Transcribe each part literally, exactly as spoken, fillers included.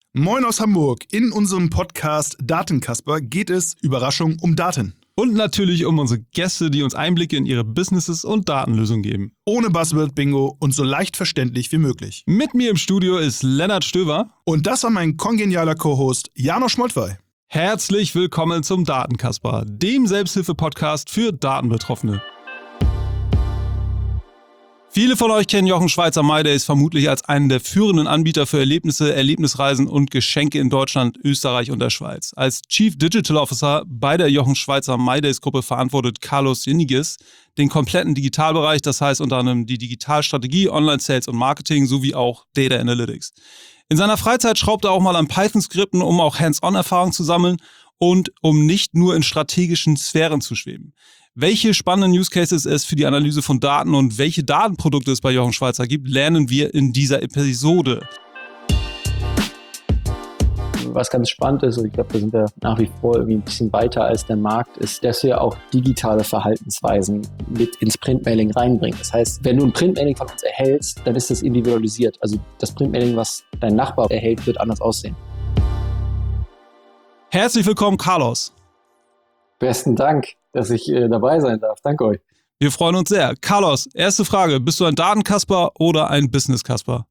Moin aus Hamburg. In unserem Podcast Datenkasper geht es, Überraschung, um Daten. Und natürlich um unsere Gäste, die uns Einblicke in ihre Businesses und Datenlösungen geben. Ohne Buzzword-Bingo und so leicht verständlich wie möglich. Mit mir im Studio ist Lennart Stöver. Und das war mein kongenialer Co-Host Janosch Moltwey. Herzlich willkommen zum Datenkasper, dem Selbsthilfe-Podcast für Datenbetroffene. Viele von euch kennen Jochen Schweizer MyDays vermutlich als einen der führenden Anbieter für Erlebnisse, Erlebnisreisen und Geschenke in Deutschland, Österreich und der Schweiz. Als Chief Digital Officer bei der Jochen Schweizer MyDays Gruppe verantwortet Carlos Jeniges den kompletten Digitalbereich, das heißt unter anderem die Digitalstrategie, Online-Sales und Marketing sowie auch Data Analytics. In seiner Freizeit schraubt er auch mal an Python-Skripten, um auch Hands-on-Erfahrung zu sammeln und um nicht nur in strategischen Sphären zu schweben. Welche spannenden Use Cases es für die Analyse von Daten und welche Datenprodukte es bei Jochen Schweizer gibt, lernen wir in dieser Episode. Was ganz spannend ist, und ich glaube, da sind wir nach wie vor irgendwie ein bisschen weiter als der Markt, ist, dass wir auch digitale Verhaltensweisen mit ins Printmailing reinbringen. Das heißt, wenn du ein Printmailing von uns erhältst, dann ist das individualisiert. Also das Printmailing, was dein Nachbar erhält, wird anders aussehen. Herzlich willkommen, Carlos. Besten Dank, dass ich äh, dabei sein darf. Danke euch. Wir freuen uns sehr. Carlos, erste Frage. Bist du ein Datenkasper oder ein Business-Kasper?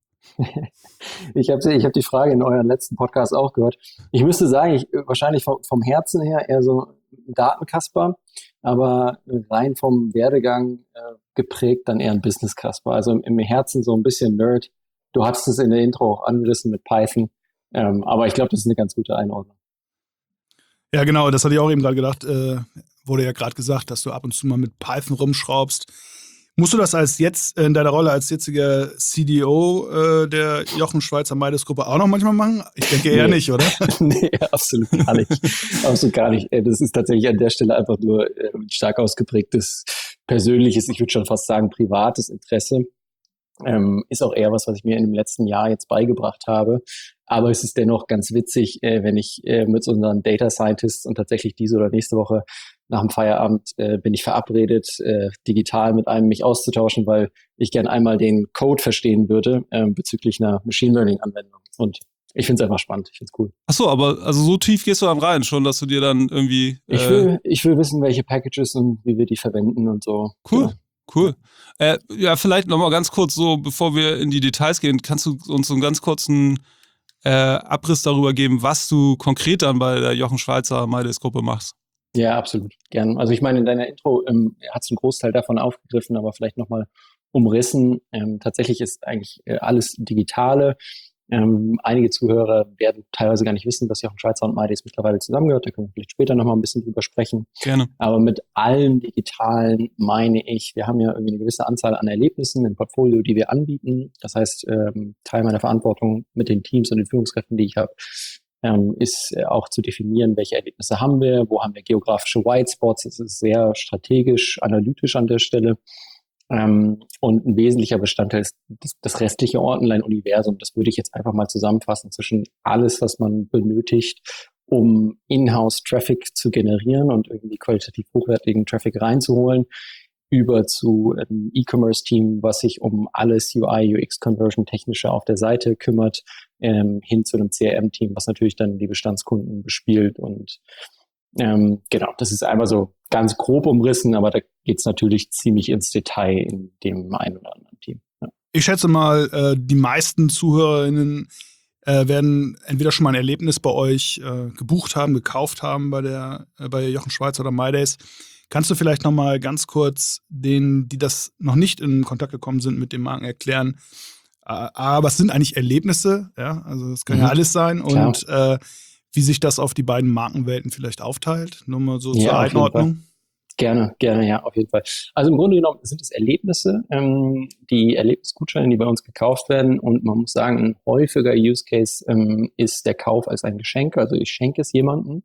ich habe ich hab die Frage in euren letzten Podcast auch gehört. Ich müsste sagen, ich wahrscheinlich vom, vom Herzen her eher so ein Datenkasper, aber rein vom Werdegang äh, geprägt dann eher ein Business-Kasper. Also im, im Herzen so ein bisschen Nerd. Du hattest es in der Intro auch angerissen mit Python, ähm, aber ich glaube, das ist eine ganz gute Einordnung. Ja, genau, das hatte ich auch eben gerade gedacht. Äh, wurde ja gerade gesagt, dass du ab und zu mal mit Python rumschraubst. Musst du das als jetzt in deiner Rolle als jetziger C D O äh, der Jochen Schweizer MyDays Gruppe auch noch manchmal machen? Ich denke eher nee. nicht, oder? Nee, absolut gar nicht. absolut gar nicht. Das ist tatsächlich an der Stelle einfach nur äh, stark ausgeprägtes persönliches, ich würde schon fast sagen privates Interesse. Ähm, ist auch eher was, was ich mir in dem letzten Jahr jetzt beigebracht habe. Aber es ist dennoch ganz witzig, äh, wenn ich äh, mit unseren Data Scientists und tatsächlich diese oder nächste Woche nach dem Feierabend äh, bin ich verabredet, äh, digital mit einem mich auszutauschen, weil ich gern einmal den Code verstehen würde äh, bezüglich einer Machine Learning Anwendung. Und ich finde es einfach spannend, ich finde es cool. Ach so, aber also so tief gehst du dann rein schon, dass du dir dann irgendwie... Äh ich, will, ich will wissen, welche Packages und wie wir die verwenden und so. Cool. Ja. Cool. Äh, ja, vielleicht nochmal ganz kurz so, bevor wir in die Details gehen, kannst du uns so einen ganz kurzen äh, Abriss darüber geben, was du konkret dann bei der Jochen Schweizer MyDays Gruppe machst? Ja, absolut. Gern. Also ich meine, in deiner Intro ähm, hat es einen Großteil davon aufgegriffen, aber vielleicht nochmal umrissen. Ähm, tatsächlich ist eigentlich äh, alles Digitale. Ähm, einige Zuhörer werden teilweise gar nicht wissen, dass Jochen Schweizer und MyDays mittlerweile zusammengehört. Da können wir vielleicht später nochmal ein bisschen drüber sprechen. Gerne. Aber mit allem Digitalen meine ich, wir haben ja irgendwie eine gewisse Anzahl an Erlebnissen im Portfolio, die wir anbieten. Das heißt, ähm, Teil meiner Verantwortung mit den Teams und den Führungskräften, die ich habe, ähm, ist äh, auch zu definieren, welche Erlebnisse haben wir, wo haben wir geografische White Spots. Das ist sehr strategisch, analytisch an der Stelle. Ähm, und ein wesentlicher Bestandteil ist das, das restliche Online-Universum. Das würde ich jetzt einfach mal zusammenfassen zwischen alles, was man benötigt, um In-house-Traffic zu generieren und irgendwie qualitativ hochwertigen Traffic reinzuholen, über zu einem E-Commerce-Team, was sich um alles U I, U X-Conversion technische auf der Seite kümmert, ähm, hin zu einem C R M-Team, was natürlich dann die Bestandskunden bespielt. Und ähm, genau, das ist einmal so ganz grob umrissen, aber da geht es natürlich ziemlich ins Detail in dem einen oder anderen Team. Ja. Ich schätze mal, äh, die meisten ZuhörerInnen äh, werden entweder schon mal ein Erlebnis bei euch äh, gebucht haben, gekauft haben bei der äh, bei Jochen Schweizer oder MyDays. Kannst du vielleicht noch mal ganz kurz denen, die das noch nicht in Kontakt gekommen sind, mit den Marken erklären, äh, A, was sind eigentlich Erlebnisse? Ja, also das kann mhm. ja alles sein. Klar. Und äh, wie sich das auf die beiden Markenwelten vielleicht aufteilt. Nur mal so ja, zur Einordnung. Gerne, gerne, ja, auf jeden Fall. Also im Grunde genommen sind es Erlebnisse, ähm, die Erlebnisgutscheine, die bei uns gekauft werden. Und man muss sagen, ein häufiger Use Case ähm, ist der Kauf als ein Geschenk. Also ich schenke es jemandem.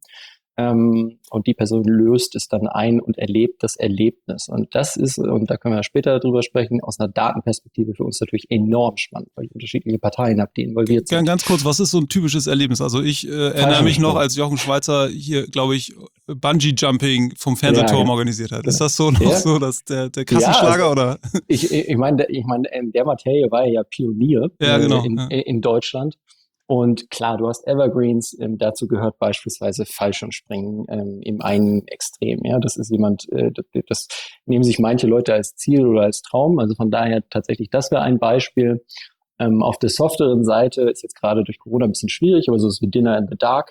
Ähm, und die Person löst es dann ein und erlebt das Erlebnis. Und das ist, und da können wir später drüber sprechen, aus einer Datenperspektive für uns natürlich enorm spannend, weil ich unterschiedliche Parteien habe, die involviert sind. Ganz kurz, was ist so ein typisches Erlebnis? Also ich äh, erinnere mich noch, als Jochen Schweizer hier, glaube ich, Bungee-Jumping vom Fernsehturm ja, organisiert hat. Ist das so noch ja. so, dass der, der Kassenschlager, ja, also, oder? Ich, ich meine, ich meine, in der Materie war er ja Pionier ja, genau, in, ja. in Deutschland. Und klar, du hast Evergreens, ähm, dazu gehört beispielsweise Fallschirmspringen ähm, im einen Extrem. Ja, das ist jemand, äh, das, das nehmen sich manche Leute als Ziel oder als Traum. Also von daher tatsächlich, das wäre ein Beispiel. Ähm, auf der softeren Seite ist jetzt gerade durch Corona ein bisschen schwierig, aber so ist wie Dinner in the Dark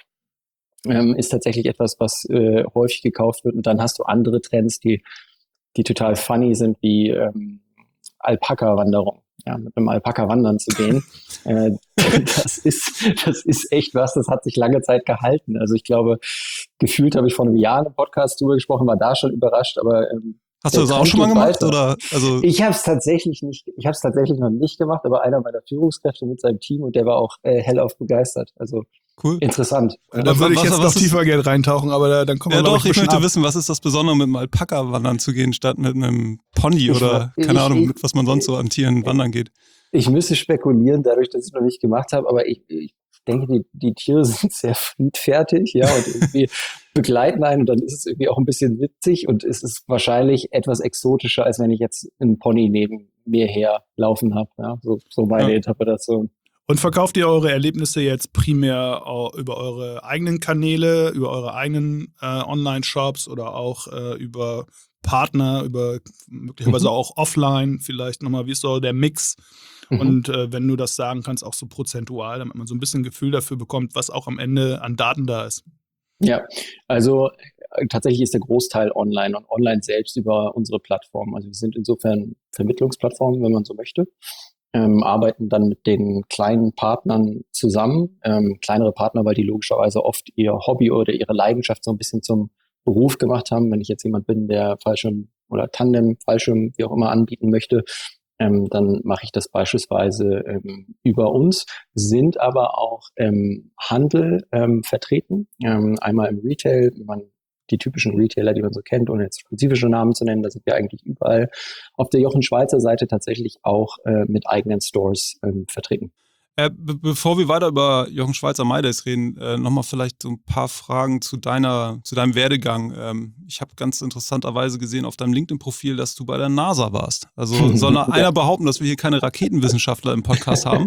ähm, ist tatsächlich etwas, was äh, häufig gekauft wird. Und dann hast du andere Trends, die die total funny sind, wie ähm, Alpaka-Wanderung. Ja, mit einem Alpaka wandern zu gehen, äh, das ist, das ist echt was, das hat sich lange Zeit gehalten. Also ich glaube, gefühlt habe ich vor einem Jahr im Podcast drüber gesprochen, war da schon überrascht, aber ähm, hast du das auch schon mal gemacht? Weiter. Oder? Also Ich habe es tatsächlich nicht, ich habe es tatsächlich noch nicht gemacht, aber einer meiner Führungskräfte mit seinem Team und der war auch äh, hellauf begeistert. Also cool. Interessant. Ja, da würde ich was, jetzt was noch tiefer gerne reintauchen, aber da, dann kommen wir ja, noch doch, ein ich möchte ab. wissen, was ist das Besondere, mit einem Alpaka wandern zu gehen, statt mit einem Pony ich, oder keine ich, Ahnung, ich, mit was man sonst so an Tieren wandern geht. Ich müsste spekulieren, dadurch, dass ich es noch nicht gemacht habe, aber ich, ich denke, die, die Tiere sind sehr friedfertig, ja, und irgendwie begleiten einen und dann ist es irgendwie auch ein bisschen witzig und es ist wahrscheinlich etwas exotischer, als wenn ich jetzt einen Pony neben mir her laufen habe, ja, so, so meine Ja. Interpretation. Und verkauft ihr eure Erlebnisse jetzt primär über eure eigenen Kanäle, über eure eigenen äh, Online-Shops oder auch äh, über Partner, über möglicherweise Mhm. auch offline, vielleicht nochmal, wie ist so der Mix? Mhm. Und äh, wenn du das sagen kannst, auch so prozentual, damit man so ein bisschen ein Gefühl dafür bekommt, was auch am Ende an Daten da ist. Ja, also äh, tatsächlich ist der Großteil online und online selbst über unsere Plattform. Also wir sind insofern Vermittlungsplattformen, wenn man so möchte. Ähm, arbeiten dann mit den kleinen Partnern zusammen. Ähm, kleinere Partner, weil die logischerweise oft ihr Hobby oder ihre Leidenschaft so ein bisschen zum Beruf gemacht haben. Wenn ich jetzt jemand bin, der Fallschirm oder Tandem, Fallschirm, wie auch immer anbieten möchte, ähm, dann mache ich das beispielsweise ähm, über uns, sind aber auch ähm, Handel ähm, vertreten. Ähm, einmal im Retail, wie man die typischen Retailer, die man so kennt, ohne jetzt spezifische Namen zu nennen, da sind wir eigentlich überall. Auf der Jochen Schweizer Seite tatsächlich auch äh, mit eigenen Stores ähm, vertreten. Äh, be- bevor wir weiter über Jochen Schweizer MyDays reden, äh, nochmal vielleicht so ein paar Fragen zu deiner, zu deinem Werdegang. Ähm, ich habe ganz interessanterweise gesehen auf deinem LinkedIn-Profil, dass du bei der NASA warst. Also soll noch Ja. einer behaupten, dass wir hier keine Raketenwissenschaftler im Podcast haben?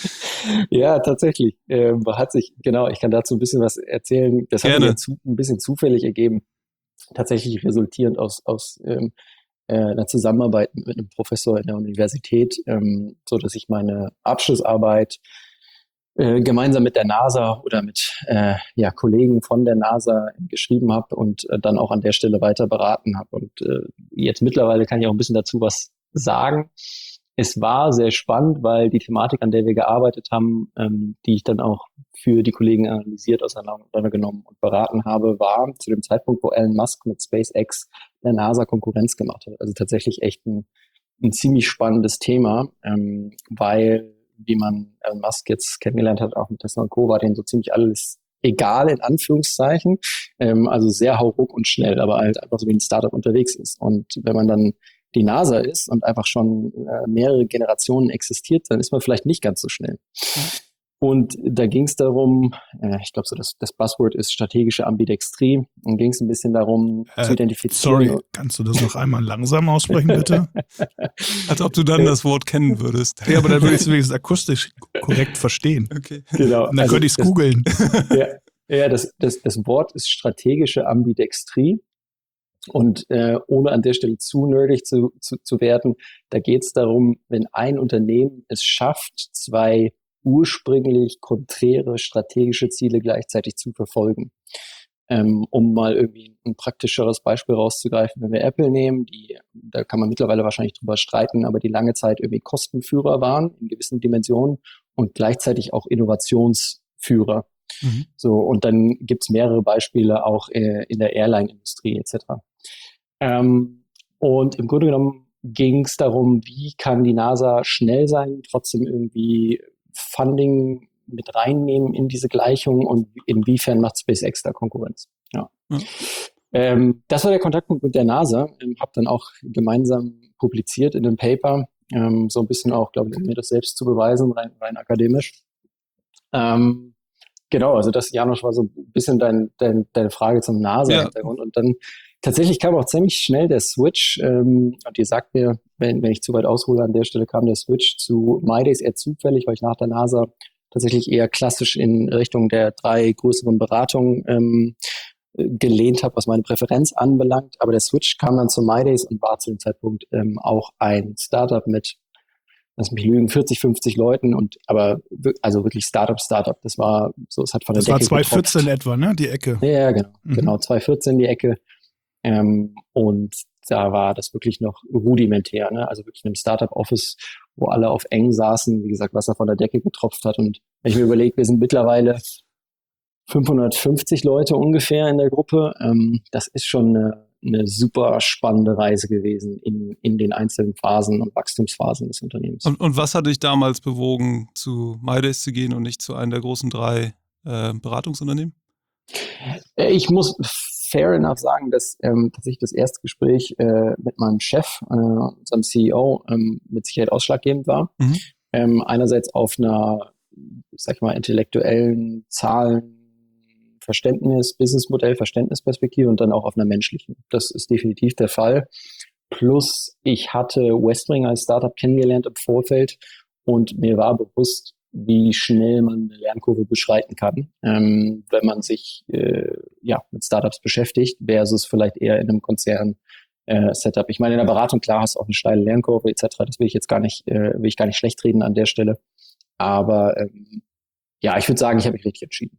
Ja, tatsächlich. Ähm, hat sich, genau, ich kann dazu ein bisschen was erzählen. Das hat Gerne. sich ja zu, ein bisschen zufällig ergeben. Tatsächlich resultierend aus, aus ähm, äh, einer Zusammenarbeit mit einem Professor in der Universität, ähm, so dass ich meine Abschlussarbeit äh, gemeinsam mit der NASA oder mit äh, ja, Kollegen von der NASA geschrieben habe und äh, dann auch an der Stelle weiter beraten habe. Und äh, jetzt mittlerweile kann ich auch ein bisschen dazu was sagen. Es war sehr spannend, weil die Thematik, an der wir gearbeitet haben, ähm, die ich dann auch für die Kollegen analysiert, auseinandergenommen und beraten habe, war zu dem Zeitpunkt, wo Elon Musk mit SpaceX der NASA Konkurrenz gemacht hat. Also tatsächlich echt ein, ein ziemlich spannendes Thema, ähm, weil, wie man Elon Musk jetzt kennengelernt hat, auch mit Tesla und Co., war denen so ziemlich alles egal, in Anführungszeichen. Ähm, also sehr hauruck und schnell, aber halt einfach so wie ein Startup unterwegs ist. Und wenn man dann die NASA ist und einfach schon äh, mehrere Generationen existiert, dann ist man vielleicht nicht ganz so schnell. Und da ging es darum, äh, ich glaube so, das, das Buzzword ist strategische Ambidextrie. Und ging es ein bisschen darum, Äh, zu identifizieren. Sorry, kannst du das noch einmal langsam aussprechen, bitte? Als ob du dann das Wort kennen würdest. Ja, aber dann würde ich es wenigstens akustisch korrekt verstehen. Okay. Genau. Und dann also könnte ich es das- googeln. Ja, ja das, das, das Wort ist strategische Ambidextrie. Und äh, ohne an der Stelle zu nerdig zu, zu, zu werden, da geht es darum, wenn ein Unternehmen es schafft, zwei ursprünglich konträre strategische Ziele gleichzeitig zu verfolgen. Ähm, um mal irgendwie ein praktischeres Beispiel rauszugreifen, wenn wir Apple nehmen, die, da kann man mittlerweile wahrscheinlich drüber streiten, aber die lange Zeit irgendwie Kostenführer waren in gewissen Dimensionen und gleichzeitig auch Innovationsführer. Mhm. So, und dann gibt's mehrere Beispiele auch äh, in der Airline-Industrie et cetera. Ähm, und im Grunde genommen ging es darum, wie kann die NASA schnell sein, trotzdem irgendwie Funding mit reinnehmen in diese Gleichung und inwiefern macht SpaceX da Konkurrenz. Ja. Ja. Ähm, das war der Kontaktpunkt mit der NASA. Ähm, habe dann auch gemeinsam publiziert in einem Paper, ähm, so ein bisschen auch, glaube ich, um mir das selbst zu beweisen, rein, rein akademisch. Ähm, genau, also das, Janosch, war so ein bisschen dein, dein, deine Frage zum NASA-Hintergrund. Ja. Und dann tatsächlich kam auch ziemlich schnell der Switch, ähm, und ihr sagt mir, wenn, wenn ich zu weit aushole, an der Stelle kam der Switch zu MyDays eher zufällig, weil ich nach der NASA tatsächlich eher klassisch in Richtung der drei größeren Beratungen ähm, gelehnt habe, was meine Präferenz anbelangt. Aber der Switch kam dann zu MyDays und war zu dem Zeitpunkt ähm, auch ein Startup mit, lass mich lügen, vierzig, fünfzig Leuten und aber also wirklich Startup, Startup. Das war so, es hat von der Das war Decke zwanzig vierzehn getropft. etwa, ne? Die Ecke. Ja, ja, genau. Mhm. Genau, zwanzig vierzehn die Ecke. Ähm, und da war das wirklich noch rudimentär, ne? Also wirklich in einem Startup-Office, wo alle auf eng saßen, wie gesagt, Wasser von der Decke getropft hat. Und wenn ich mir überlege, wir sind mittlerweile fünfhundertfünfzig Leute ungefähr in der Gruppe. Ähm, das ist schon eine, eine super spannende Reise gewesen in, in den einzelnen Phasen und Wachstumsphasen des Unternehmens. Und, und was hat dich damals bewogen, zu MyDays zu gehen und nicht zu einem der großen drei äh, Beratungsunternehmen? Ich muss fair enough sagen, dass ähm, tatsächlich das erste Gespräch äh, mit meinem Chef, äh, unserem C E O, ähm, mit Sicherheit ausschlaggebend war. Mhm. Ähm, einerseits auf einer, sag ich mal, intellektuellen Zahlen, Verständnis, Businessmodell, Verständnisperspektive und dann auch auf einer menschlichen. Das ist definitiv der Fall. Plus, ich hatte Westwing als Startup kennengelernt im Vorfeld und mir war bewusst, wie schnell man eine Lernkurve beschreiten kann, ähm, wenn man sich äh, ja mit Startups beschäftigt, versus vielleicht eher in einem Konzern äh, Setup. Ich meine, in der Beratung, klar, hast du auch eine steile Lernkurve et cetera. Das will ich jetzt gar nicht, äh, will ich gar nicht schlecht reden an der Stelle. Aber ähm, ja, ich würde sagen, ich habe mich richtig entschieden.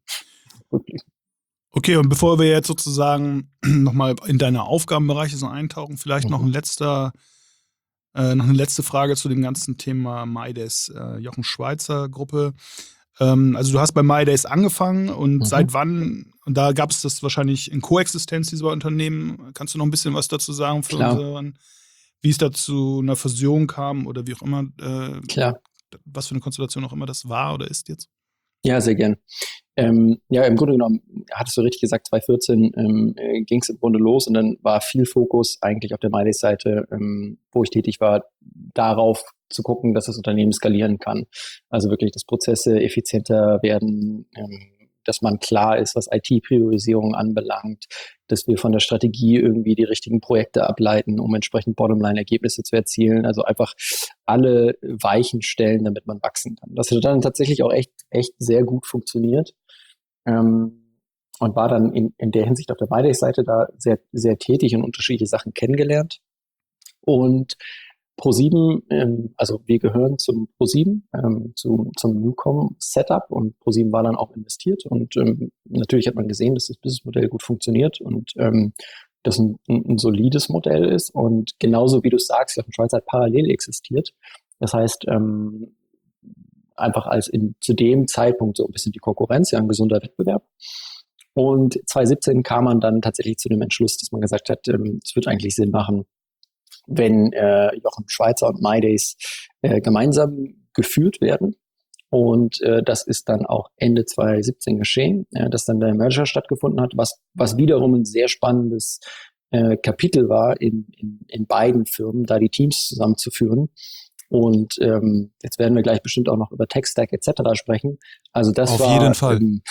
Okay, und bevor wir jetzt sozusagen nochmal in deine Aufgabenbereiche so eintauchen, vielleicht mhm. noch ein letzter, äh, noch eine letzte Frage zu dem ganzen Thema MyDays, äh, Jochen Schweizer Gruppe. Ähm, also du hast bei MyDays angefangen und mhm. seit wann, und da gab es das wahrscheinlich in Koexistenz dieser Unternehmen, kannst du noch ein bisschen was dazu sagen für Klar. unseren, wie es da zu einer Fusion kam oder wie auch immer, äh, Klar. was für eine Konstellation auch immer das war oder ist jetzt? Ja, sehr gern. Ähm, ja, im Grunde genommen, hattest du richtig gesagt, zwanzig vierzehn ähm, ging es im Grunde los und dann war viel Fokus eigentlich auf der MyDays-Seite, ähm, wo ich tätig war, darauf zu gucken, dass das Unternehmen skalieren kann. Also wirklich, dass Prozesse effizienter werden, ähm, dass man klar ist, was I T-Priorisierung anbelangt, dass wir von der Strategie irgendwie die richtigen Projekte ableiten, um entsprechend Bottomline-Ergebnisse zu erzielen. Also einfach alle Weichen stellen, damit man wachsen kann. Das hat dann tatsächlich auch echt, echt sehr gut funktioniert. Ähm, und war dann in, in der Hinsicht auf der MyDays-Seite da sehr, sehr tätig und unterschiedliche Sachen kennengelernt. Und ProSieben, ähm, also wir gehören zum ProSieben, ähm, zu, zum Newcom-Setup und ProSieben war dann auch investiert und ähm, natürlich hat man gesehen, dass das Businessmodell gut funktioniert und ähm, das ein, ein, ein solides Modell ist und genauso wie du sagst, Jochen Schweizer hat parallel existiert. Das heißt, ähm, einfach als in, zu dem Zeitpunkt so ein bisschen die Konkurrenz, ja, ein gesunder Wettbewerb. Und zwanzig siebzehn kam man dann tatsächlich zu dem Entschluss, dass man gesagt hat, ähm, es wird eigentlich Sinn machen, wenn äh, Jochen Schweizer und MyDays äh, gemeinsam geführt werden. Und äh, das ist dann auch Ende zwanzig siebzehn geschehen, äh, dass dann der Merger stattgefunden hat, was, was wiederum ein sehr spannendes äh, Kapitel war in, in, in beiden Firmen, da die Teams zusammenzuführen. Und ähm, jetzt werden wir gleich bestimmt auch noch über Tech-Stack et cetera sprechen. Also das Auf war... Auf jeden Fall. Ähm,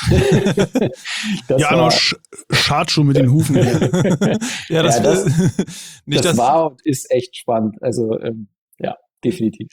Janosch schart schon mit den Hufen. ja, das, ja, das, nicht, das dass, war und ist echt spannend. Also ähm, ja, definitiv.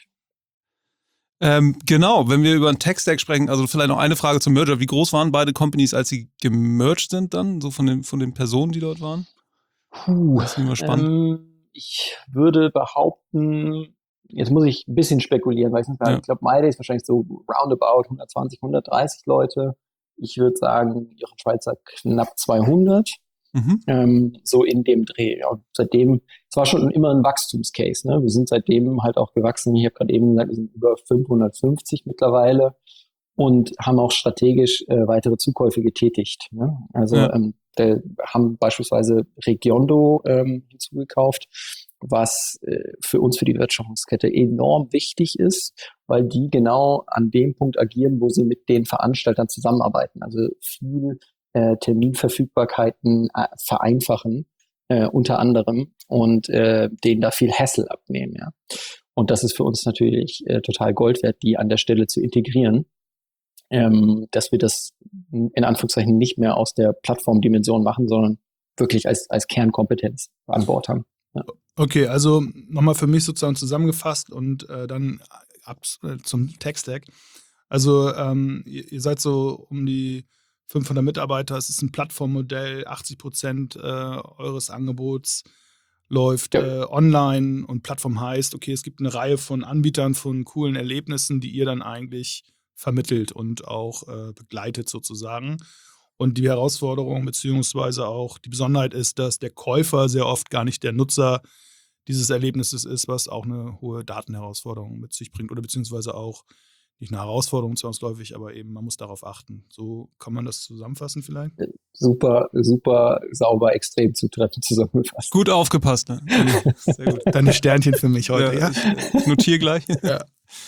Ähm, genau, wenn wir über einen Tech-Stack sprechen, also vielleicht noch eine Frage zum Merger. Wie groß waren beide Companies, als sie gemerged sind dann, so von den, von den Personen, die dort waren? Puh, das ist immer spannend. Ähm, ich würde behaupten, jetzt muss ich ein bisschen spekulieren, weil ich nicht sagen, Ja. ich glaube, MyDays wahrscheinlich so roundabout hundertzwanzig, hundertdreißig Leute. Ich würde sagen, Jochen Schweizer knapp zweihundert. Mhm. Ähm, so in dem Dreh. Ja, und seitdem, es war schon immer ein Wachstumscase. Ne? Wir sind seitdem halt auch gewachsen. Ich habe gerade eben gesagt, wir sind über fünfhundertfünfzig mittlerweile und haben auch strategisch äh, weitere Zukäufe getätigt. Ne? Also ja. ähm, der, haben beispielsweise Regiondo ähm, hinzugekauft, was äh, für uns, für die Wertschöpfungskette enorm wichtig ist, weil die genau an dem Punkt agieren, wo sie mit den Veranstaltern zusammenarbeiten. Also viel äh, Terminverfügbarkeiten äh, vereinfachen, äh, unter anderem, und äh, denen da viel Hassle abnehmen. Ja. Und das ist für uns natürlich äh, total Gold wert, die an der Stelle zu integrieren, ähm, dass wir das in Anführungszeichen nicht mehr aus der Plattformdimension machen, sondern wirklich als, als Kernkompetenz an Bord haben. Ja. Okay, also nochmal für mich sozusagen zusammengefasst und äh, dann ab äh, zum Tech-Stack. Also ähm, ihr, ihr seid so um die fünfhundert Mitarbeiter, es ist ein Plattformmodell, achtzig Prozent äh, eures Angebots läuft Ja. äh, online und Plattform heißt, okay, es gibt eine Reihe von Anbietern von coolen Erlebnissen, die ihr dann eigentlich vermittelt und auch äh, begleitet sozusagen. Und die Herausforderung beziehungsweise auch die Besonderheit ist, dass der Käufer sehr oft gar nicht der Nutzer dieses Erlebnisses ist, was auch eine hohe Datenherausforderung mit sich bringt oder beziehungsweise auch nicht eine Herausforderung zwangsläufig, aber eben man muss darauf achten. So kann man das zusammenfassen vielleicht? Super, super sauber, extrem zutreffend zusammengefasst. Gut aufgepasst, ne? Sehr gut. Deine Sternchen für mich heute, ja? ja? Ich, ich notiere gleich. Ja.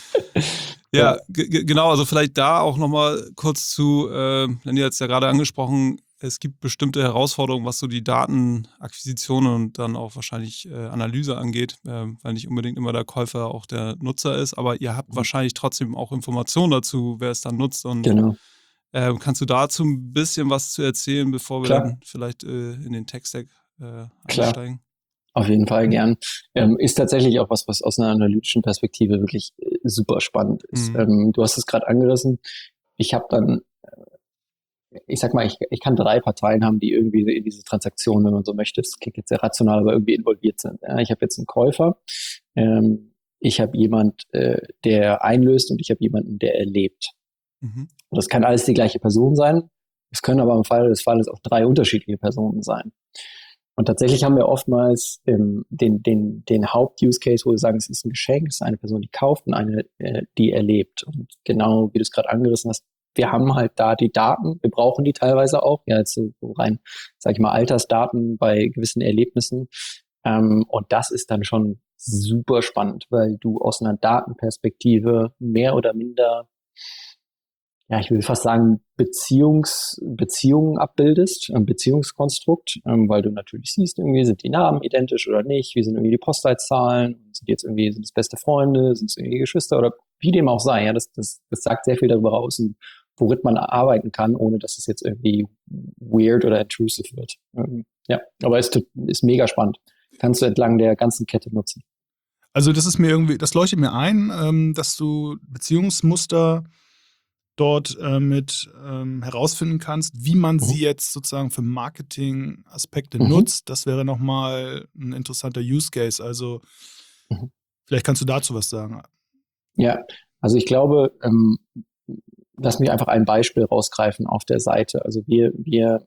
Ja, g- genau, also vielleicht da auch nochmal kurz zu, äh, Lenny hat es ja gerade angesprochen, es gibt bestimmte Herausforderungen, was so die Datenakquisition und dann auch wahrscheinlich äh, Analyse angeht, äh, weil nicht unbedingt immer der Käufer auch der Nutzer ist, aber ihr habt wahrscheinlich trotzdem auch Informationen dazu, wer es dann nutzt. Und Genau. äh, kannst du dazu ein bisschen was zu erzählen, bevor wir Klar. dann vielleicht äh, in den Tech-Stack äh, Klar. einsteigen? Auf jeden Fall gern. Ähm, ist tatsächlich auch was, was aus einer analytischen Perspektive wirklich äh, super spannend ist. Mhm. Ähm, du hast es gerade angerissen. Ich habe dann, äh, ich sag mal, ich, ich kann drei Parteien haben, die irgendwie in diese Transaktion, wenn man so möchte, das klingt jetzt sehr rational, aber irgendwie involviert sind. Ja, ich habe jetzt einen Käufer, ähm, ich habe jemand, äh, der einlöst und ich habe jemanden, der erlebt. Mhm. Und das kann alles die gleiche Person sein. Es können aber im Fall des Falles auch drei unterschiedliche Personen sein. Und tatsächlich haben wir oftmals ähm, den, den, den Haupt-Use-Case, wo wir sagen, es ist ein Geschenk, es ist eine Person, die kauft und eine, äh, die erlebt. Und genau wie du es gerade angerissen hast, wir haben halt da die Daten, wir brauchen die teilweise auch, ja, jetzt so rein, sag ich mal, Altersdaten bei gewissen Erlebnissen. Ähm, und das ist dann schon super spannend, weil du aus einer Datenperspektive mehr oder minder, ja, ich will fast sagen, Beziehungs, Beziehungen abbildest, ein Beziehungskonstrukt, ähm, weil du natürlich siehst, irgendwie sind die Namen identisch oder nicht, wie sind irgendwie die Postleitzahlen, sind die jetzt irgendwie, sind es beste Freunde, sind es irgendwie Geschwister oder wie dem auch sei, ja, das, das, das sagt sehr viel darüber aus, worin man arbeiten kann, ohne dass es jetzt irgendwie weird oder intrusive wird. Ähm, ja, aber es ist, ist mega spannend. Kannst du entlang der ganzen Kette nutzen. Also das ist mir irgendwie, das leuchtet mir ein, ähm, dass du Beziehungsmuster dort äh, mit ähm, herausfinden kannst, wie man Mhm. sie jetzt sozusagen für Marketing-Aspekte Mhm. nutzt. Das wäre nochmal ein interessanter Use Case. Also Mhm. vielleicht kannst du dazu was sagen. Ja, also ich glaube, ähm, lass mich einfach ein Beispiel rausgreifen auf der Seite. Also wir, wir,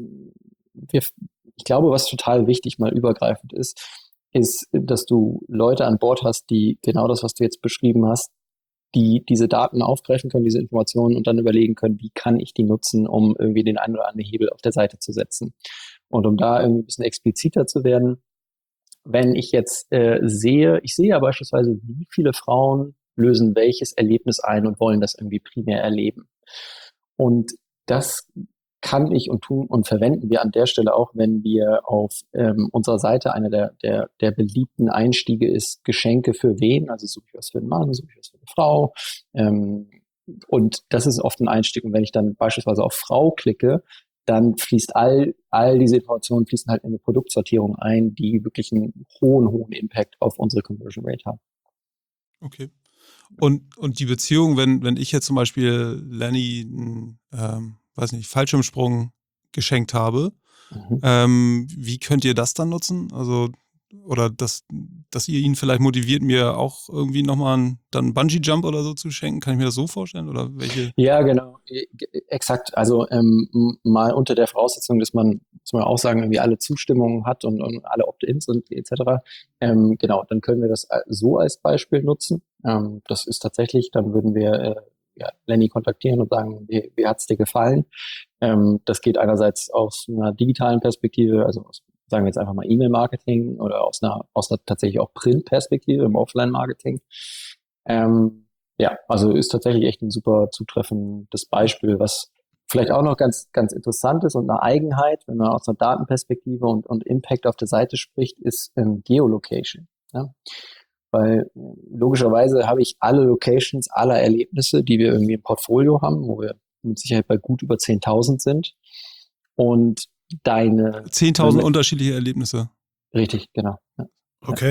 wir, ich glaube, was total wichtig mal übergreifend ist, ist, dass du Leute an Bord hast, die genau das, was du jetzt beschrieben hast, die diese Daten aufgreifen können, diese Informationen und dann überlegen können, wie kann ich die nutzen, um irgendwie den einen oder anderen Hebel auf der Seite zu setzen. Und um da irgendwie ein bisschen expliziter zu werden, wenn ich jetzt äh, sehe, ich sehe ja beispielsweise, wie viele Frauen lösen welches Erlebnis ein und wollen das irgendwie primär erleben. Und das kann ich und tun und verwenden wir an der Stelle auch, wenn wir auf ähm, unserer Seite, einer der, der, der beliebten Einstiege ist Geschenke für wen, also suche ich was für einen Mann, suche ich was für eine Frau. Ähm, und das ist oft ein Einstieg. Und wenn ich dann beispielsweise auf Frau klicke, dann fließt all, all diese Informationen fließen halt in eine Produktsortierung ein, die wirklich einen hohen, hohen Impact auf unsere Conversion Rate haben. Okay. Und, und die Beziehung, wenn, wenn ich jetzt zum Beispiel Lenny einen, ähm, weiß nicht, Fallschirmsprung geschenkt habe, Mhm. ähm, wie könnt ihr das dann nutzen? Also, oder dass, dass ihr ihn vielleicht motiviert, mir auch irgendwie nochmal einen, dann einen Bungee-Jump oder so zu schenken? Kann ich mir das so vorstellen? Oder welche? Ja, genau, exakt. Also ähm, mal unter der Voraussetzung, dass man, muss man auch sagen, irgendwie alle Zustimmungen hat und, und alle Opt-ins und et cetera. Ähm, genau, dann können wir das so als Beispiel nutzen. Ähm, das ist tatsächlich, dann würden wir äh, ja, Lenny kontaktieren und sagen, wie, wie hat's dir gefallen? Ähm, das geht einerseits aus einer digitalen Perspektive, also aus, sagen wir jetzt einfach mal E-Mail-Marketing oder aus einer, aus einer tatsächlich auch Print-Perspektive im Offline-Marketing. Ähm, Ja, also ist tatsächlich echt ein super zutreffendes Beispiel, was vielleicht auch noch ganz, ganz interessant ist und eine Eigenheit, wenn man aus einer Datenperspektive und, und Impact auf der Seite spricht, ist ähm, Geolocation. Ja? Weil äh, logischerweise habe ich alle Locations aller Erlebnisse, die wir irgendwie im Portfolio haben, wo wir mit Sicherheit bei gut über zehntausend sind. Und deine... zehntausend unterschiedliche Erlebnisse. Richtig, genau. Ja. Okay.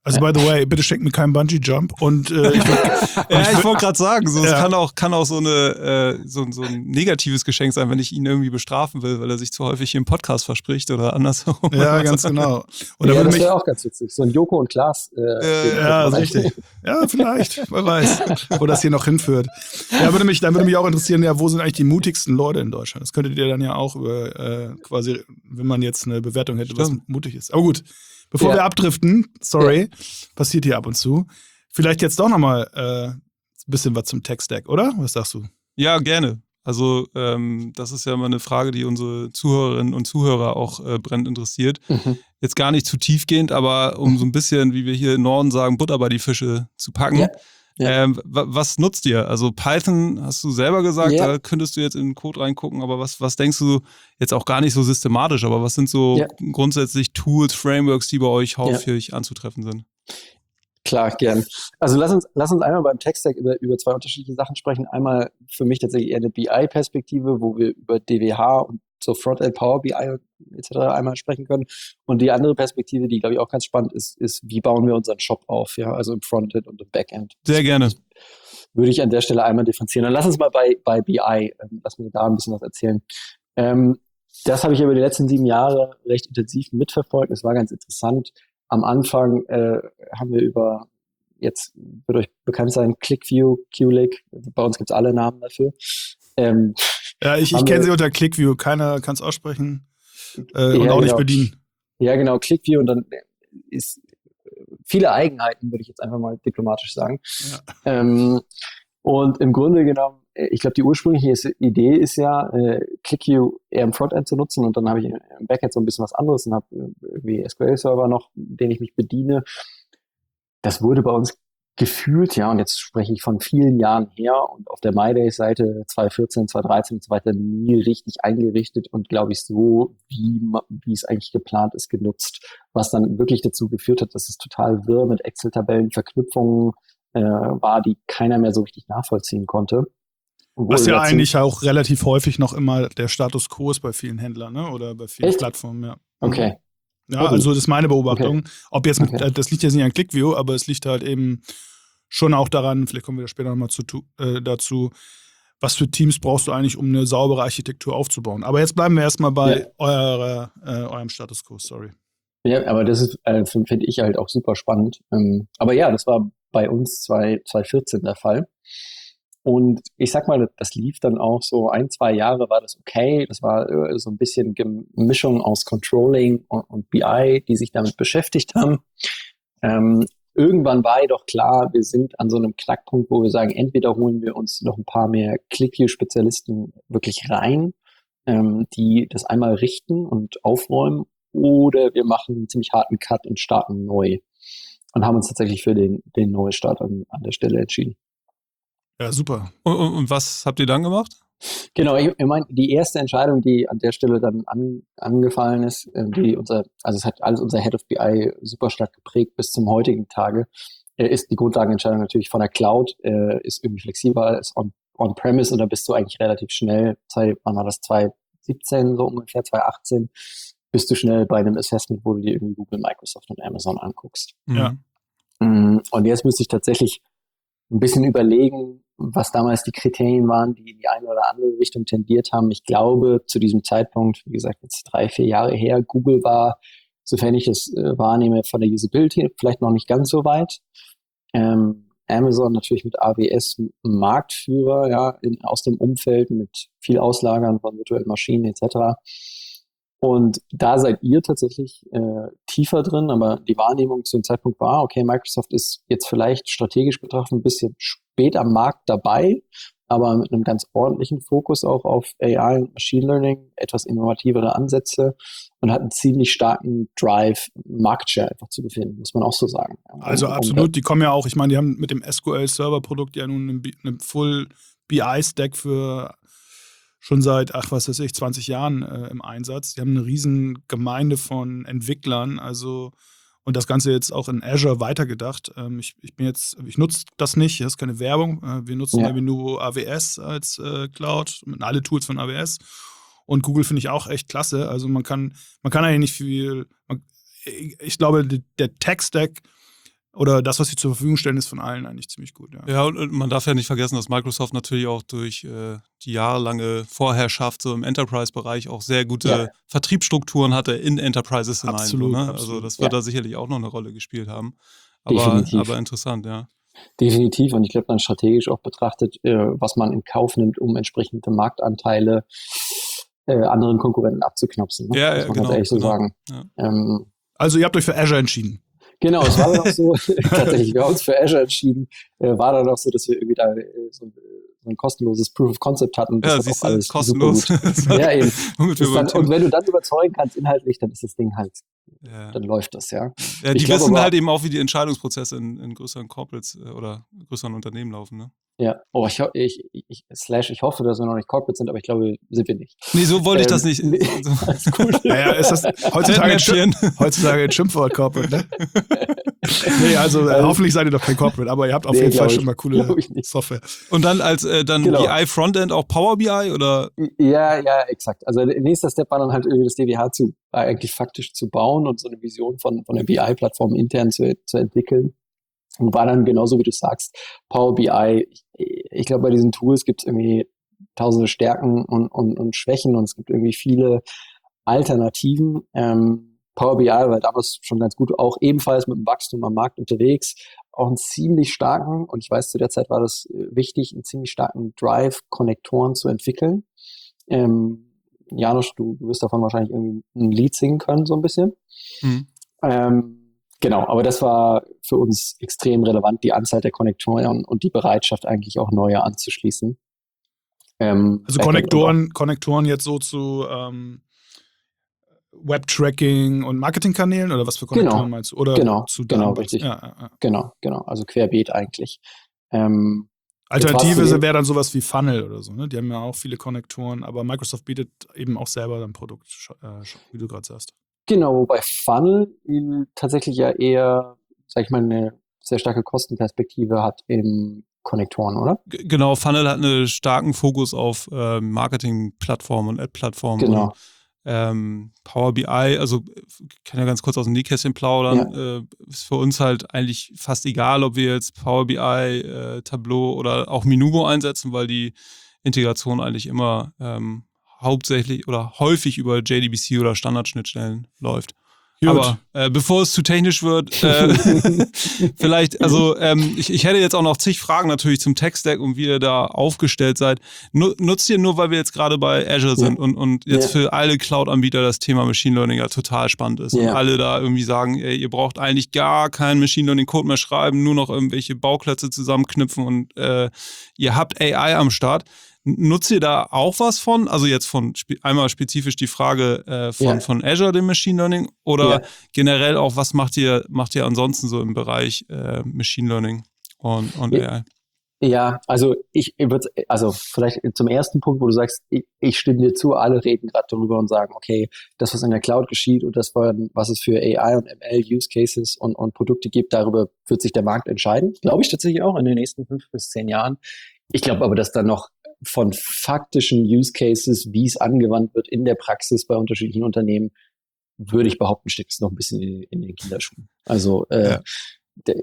Also, by the way, bitte schenkt mir keinen Bungee-Jump. Und äh, ich würd, ja, ich wollte gerade sagen, so, ja. es kann auch, kann auch so, eine, äh, so, so ein negatives Geschenk sein, wenn ich ihn irgendwie bestrafen will, weil er sich zu häufig hier im Podcast verspricht oder andersherum. Ja, ganz genau. Oder ja, das wäre auch ganz witzig. So ein Joko und Klaas. Äh, äh, ja, richtig. Ja, vielleicht. Wer weiß, wo das hier noch hinführt. Ja, würde mich, dann würde mich auch interessieren, ja, wo sind eigentlich die mutigsten Leute in Deutschland? Das könntet ihr dann ja auch über, äh, quasi, wenn man jetzt eine Bewertung hätte, was mutig ist. Aber gut. Bevor ja. wir abdriften, sorry, ja. passiert hier ab und zu. Vielleicht jetzt doch nochmal äh, ein bisschen was zum Tech-Stack, oder? Was sagst du? Ja, gerne. Also ähm, das ist ja immer eine Frage, die unsere Zuhörerinnen und Zuhörer auch äh, brennend interessiert. Mhm. Jetzt gar nicht zu tiefgehend, aber um so ein bisschen, wie wir hier im Norden sagen, Butter bei die Fische zu packen. Ja. Ja. Ähm, was nutzt ihr? Also Python, hast du selber gesagt, ja. da könntest du jetzt in den Code reingucken, aber was, was denkst du, jetzt auch gar nicht so systematisch, aber was sind so ja. grundsätzlich Tools, Frameworks, die bei euch häufig ja. anzutreffen sind? Klar, gern. Also lass uns, lass uns einmal beim Tech-Stack über, über zwei unterschiedliche Sachen sprechen. Einmal für mich tatsächlich eher eine B I-Perspektive, wo wir über D W H und so Frontend Power B I et cetera einmal sprechen können. Und die andere Perspektive, die, glaube ich, auch ganz spannend ist, ist, wie bauen wir unseren Shop auf, ja, also im Frontend und im Backend. Sehr gerne. Würde ich an der Stelle einmal differenzieren. Dann lass uns mal bei, bei B I, ähm, lass mir da ein bisschen was erzählen. Ähm, das habe ich über die letzten sieben Jahre recht intensiv mitverfolgt. Es war ganz interessant. Am Anfang äh, haben wir über, jetzt wird euch bekannt sein, ClickView, Qlik, bei uns gibt es alle Namen dafür. Ähm, ja, ich, ich kenne sie unter ClickView, keiner kann es aussprechen äh, und ja, auch genau. nicht bedienen. Ja, genau, ClickView und dann ist viele Eigenheiten, würde ich jetzt einfach mal diplomatisch sagen. Ja. Ähm, und im Grunde genommen, ich glaube, die ursprüngliche Idee ist ja, äh, ClickView eher im Frontend zu nutzen und dann habe ich im Backend so ein bisschen was anderes und habe irgendwie S Q L-Server noch, den ich mich bediene. Das wurde bei uns gefühlt, ja, und jetzt spreche ich von vielen Jahren her und auf der MyDays-Seite zwanzig vierzehn, zwanzig dreizehn und so weiter nie richtig eingerichtet und glaube ich so, wie, wie es eigentlich geplant ist, genutzt. Was dann wirklich dazu geführt hat, dass es total wirr mit Excel-Tabellen, Verknüpfungen äh, war, die keiner mehr so richtig nachvollziehen konnte. Was ja eigentlich auch relativ häufig noch immer der Status quo ist bei vielen Händlern, ne? Oder bei vielen Echt? Plattformen, ja. Okay. Ja, also das ist meine Beobachtung. Okay. Ob jetzt mit, Okay. das liegt jetzt nicht an ClickView, aber es liegt halt eben schon auch daran, vielleicht kommen wir da später nochmal zu, äh, dazu, was für Teams brauchst du eigentlich, um eine saubere Architektur aufzubauen. Aber jetzt bleiben wir erstmal bei Ja. eurer, äh, eurem Status quo, sorry. Ja, aber das ist, äh, finde ich halt auch super spannend. Ähm, aber ja, das war bei uns zwanzig vierzehn der Fall. Und ich sag mal, das lief dann auch so ein, zwei Jahre war das okay. Das war äh, so ein bisschen Mischung aus Controlling und, und B I, die sich damit beschäftigt haben. Ähm, irgendwann war jedoch klar, wir sind an so einem Knackpunkt, wo wir sagen, entweder holen wir uns noch ein paar mehr ClickView-Spezialisten wirklich rein, ähm, die das einmal richten und aufräumen, oder wir machen einen ziemlich harten Cut und starten neu. Und haben uns tatsächlich für den, den Neustart an, an der Stelle entschieden. Ja, super. Und, und, und was habt ihr dann gemacht? Genau, ich, ich meine, die erste Entscheidung, die an der Stelle dann an, angefallen ist, äh, die unser, also es hat alles unser Head of B I super stark geprägt bis zum heutigen Tage, äh, ist die Grundlagenentscheidung natürlich von der Cloud, äh, ist irgendwie flexibler, ist on, on-premise und da bist du eigentlich relativ schnell, wann war das, zwanzig siebzehn so ungefähr, zwanzig achtzehn, bist du schnell bei einem Assessment, wo du dir irgendwie Google, Microsoft und Amazon anguckst. Ja. Und jetzt müsste ich tatsächlich ein bisschen überlegen, was damals die Kriterien waren, die in die eine oder andere Richtung tendiert haben. Ich glaube, zu diesem Zeitpunkt, wie gesagt, jetzt drei, vier Jahre her, Google war, sofern ich es äh, wahrnehme, von der Usability vielleicht noch nicht ganz so weit. Ähm, Amazon natürlich mit A W S Marktführer, ja, in, aus dem Umfeld mit viel Auslagern von virtuellen Maschinen et cetera. Und da seid ihr tatsächlich äh, tiefer drin, aber die Wahrnehmung zu dem Zeitpunkt war, okay, Microsoft ist jetzt vielleicht strategisch betrachtet ein bisschen spät am Markt dabei, aber mit einem ganz ordentlichen Fokus auch auf A I und Machine Learning, etwas innovativere Ansätze und hat einen ziemlich starken Drive, Market Share einfach zu befinden, muss man auch so sagen. Also und, absolut, und, die kommen ja auch, ich meine, die haben mit dem S Q L-Server-Produkt ja nun einen, einen Full B I-Stack für schon seit, ach was weiß ich, zwanzig Jahren äh, im Einsatz. Die haben eine riesen Gemeinde von Entwicklern, also und das Ganze jetzt auch in Azure weitergedacht. Ähm, ich, ich bin jetzt, ich nutze das nicht, das ist keine Werbung. Äh, wir nutzen Ja. ja nur A W S als äh, Cloud, mit alle Tools von A W S. Und Google finde ich auch echt klasse. Also man kann, man kann eigentlich nicht viel, man, ich glaube, der Tech-Stack oder das, was sie zur Verfügung stellen, ist von allen eigentlich ziemlich gut. Ja, ja und, und man darf ja nicht vergessen, dass Microsoft natürlich auch durch äh, die jahrelange Vorherrschaft so im Enterprise-Bereich auch sehr gute ja. Vertriebsstrukturen hatte in Enterprises hinein. Absolut, so, ne? absolut. Also das wird ja. da sicherlich auch noch eine Rolle gespielt haben. Aber, Definitiv. aber interessant, ja. Definitiv. Und ich glaube, dann strategisch auch betrachtet, äh, was man in Kauf nimmt, um entsprechende Marktanteile äh, anderen Konkurrenten abzuknopsen. Ne? Ja, muss ja, man genau, ganz ehrlich so genau. sagen. Ja. Ähm, also ihr habt euch für Azure entschieden. Genau, es war dann auch so, tatsächlich, wir haben uns für Azure entschieden, äh, war dann auch so, dass wir irgendwie da äh, so, so ein kostenloses Proof of Concept hatten. Das ja, war siehst auch du, alles kostenlos. super gut. Ja, eben. Dann, und wenn du dann überzeugen kannst inhaltlich, dann ist das Ding halt, ja. dann läuft das, ja. Ja, die ich glaub, wissen aber, halt eben auch, wie die Entscheidungsprozesse in, in größeren Corporates äh, oder größeren Unternehmen laufen, ne? Ja, oh, ich, ich, ich, slash, ich hoffe, dass wir noch nicht Corporate sind, aber ich glaube, sind wir nicht. Nee, so wollte ähm, ich das nicht. Nee, alles gut. Naja, ist das heutzutage, ein, Schimpf, heutzutage ein Schimpfwort, Corporate, ne? Nee, also äh, hoffentlich seid ihr doch kein Corporate, aber ihr habt auf nee, jeden Fall ich, schon mal coole Software. Und dann als äh, dann genau. B I-Frontend auch Power B I, oder? Ja, ja, exakt. Also nächster Step war dann halt irgendwie das D W H zu, eigentlich faktisch zu bauen und so eine Vision von, von der B I-Plattform intern zu, zu entwickeln. Und war dann genauso, wie du sagst, Power B I, ich, ich glaube, bei diesen Tools gibt es irgendwie tausende Stärken und, und, und Schwächen und es gibt irgendwie viele Alternativen. Ähm, Power B I war damals schon ganz gut, auch ebenfalls mit dem Wachstum am Markt unterwegs, auch einen ziemlich starken, und ich weiß, zu der Zeit war das wichtig, einen ziemlich starken Drive, Konnektoren zu entwickeln. Ähm, Janusz, du, du wirst davon wahrscheinlich irgendwie ein Lied singen können, so ein bisschen. Mhm. Ähm, Genau, aber das war für uns extrem relevant, die Anzahl der Konnektoren und die Bereitschaft eigentlich auch neue anzuschließen. Ähm, also Konnektoren, Konnektoren jetzt so zu ähm, Web-Tracking und Marketingkanälen oder was für Konnektoren genau, meinst du? Oder genau, zu genau, richtig. Ja, ja, ja. Genau, genau, also querbeet eigentlich. Ähm, Alternative wäre dann sowas wie Funnel oder so, ne? Die haben ja auch viele Konnektoren, aber Microsoft bietet eben auch selber ein Produkt, äh, wie du gerade sagst. Genau, wobei Funnel tatsächlich ja eher, sag ich mal, eine sehr starke Kostenperspektive hat im Konnektoren, oder? G- genau, Funnel hat einen starken Fokus auf äh, Marketing-Plattformen und Ad-Plattformen. Genau. Und, ähm, Power B I, also ich kann ja ganz kurz aus dem Nähkästchen plaudern, ja. äh, ist für uns halt eigentlich fast egal, ob wir jetzt Power B I, äh, Tableau oder auch Minubo einsetzen, weil die Integration eigentlich immer ähm, hauptsächlich oder häufig über J D B C oder Standardschnittstellen läuft. Gut. Aber äh, bevor es zu technisch wird, äh, vielleicht, also ähm, ich, ich hätte jetzt auch noch zig Fragen natürlich zum Tech-Stack und wie ihr da aufgestellt seid. Nu- nutzt ihr nur, weil wir jetzt gerade bei Azure sind ja. und, und jetzt ja. für alle Cloud-Anbieter das Thema Machine Learning ja total spannend ist ja. und alle da irgendwie sagen, ey, ihr braucht eigentlich gar keinen Machine Learning-Code mehr schreiben, nur noch irgendwelche Bauklötze zusammenknüpfen und äh, ihr habt A I am Start. Nutzt ihr da auch was von? Also jetzt von spe- einmal spezifisch die Frage äh, von, ja. von Azure, dem Machine Learning, oder ja. generell auch, was macht ihr, macht ihr ansonsten so im Bereich äh, Machine Learning und, und ja. A I? Ja, also ich würde, also vielleicht zum ersten Punkt, wo du sagst, ich, ich stimme dir zu, alle reden gerade darüber und sagen, okay, das, was in der Cloud geschieht und das, was es für A I und M L Use Cases und, und Produkte gibt, darüber wird sich der Markt entscheiden. Glaube ich tatsächlich auch in den nächsten fünf bis zehn Jahren. Ich glaube aber, dass da noch von faktischen Use Cases, wie es angewandt wird in der Praxis bei unterschiedlichen Unternehmen, würde ich behaupten, steckt es noch ein bisschen in, in den Kinderschuhen. Also äh, ja. der,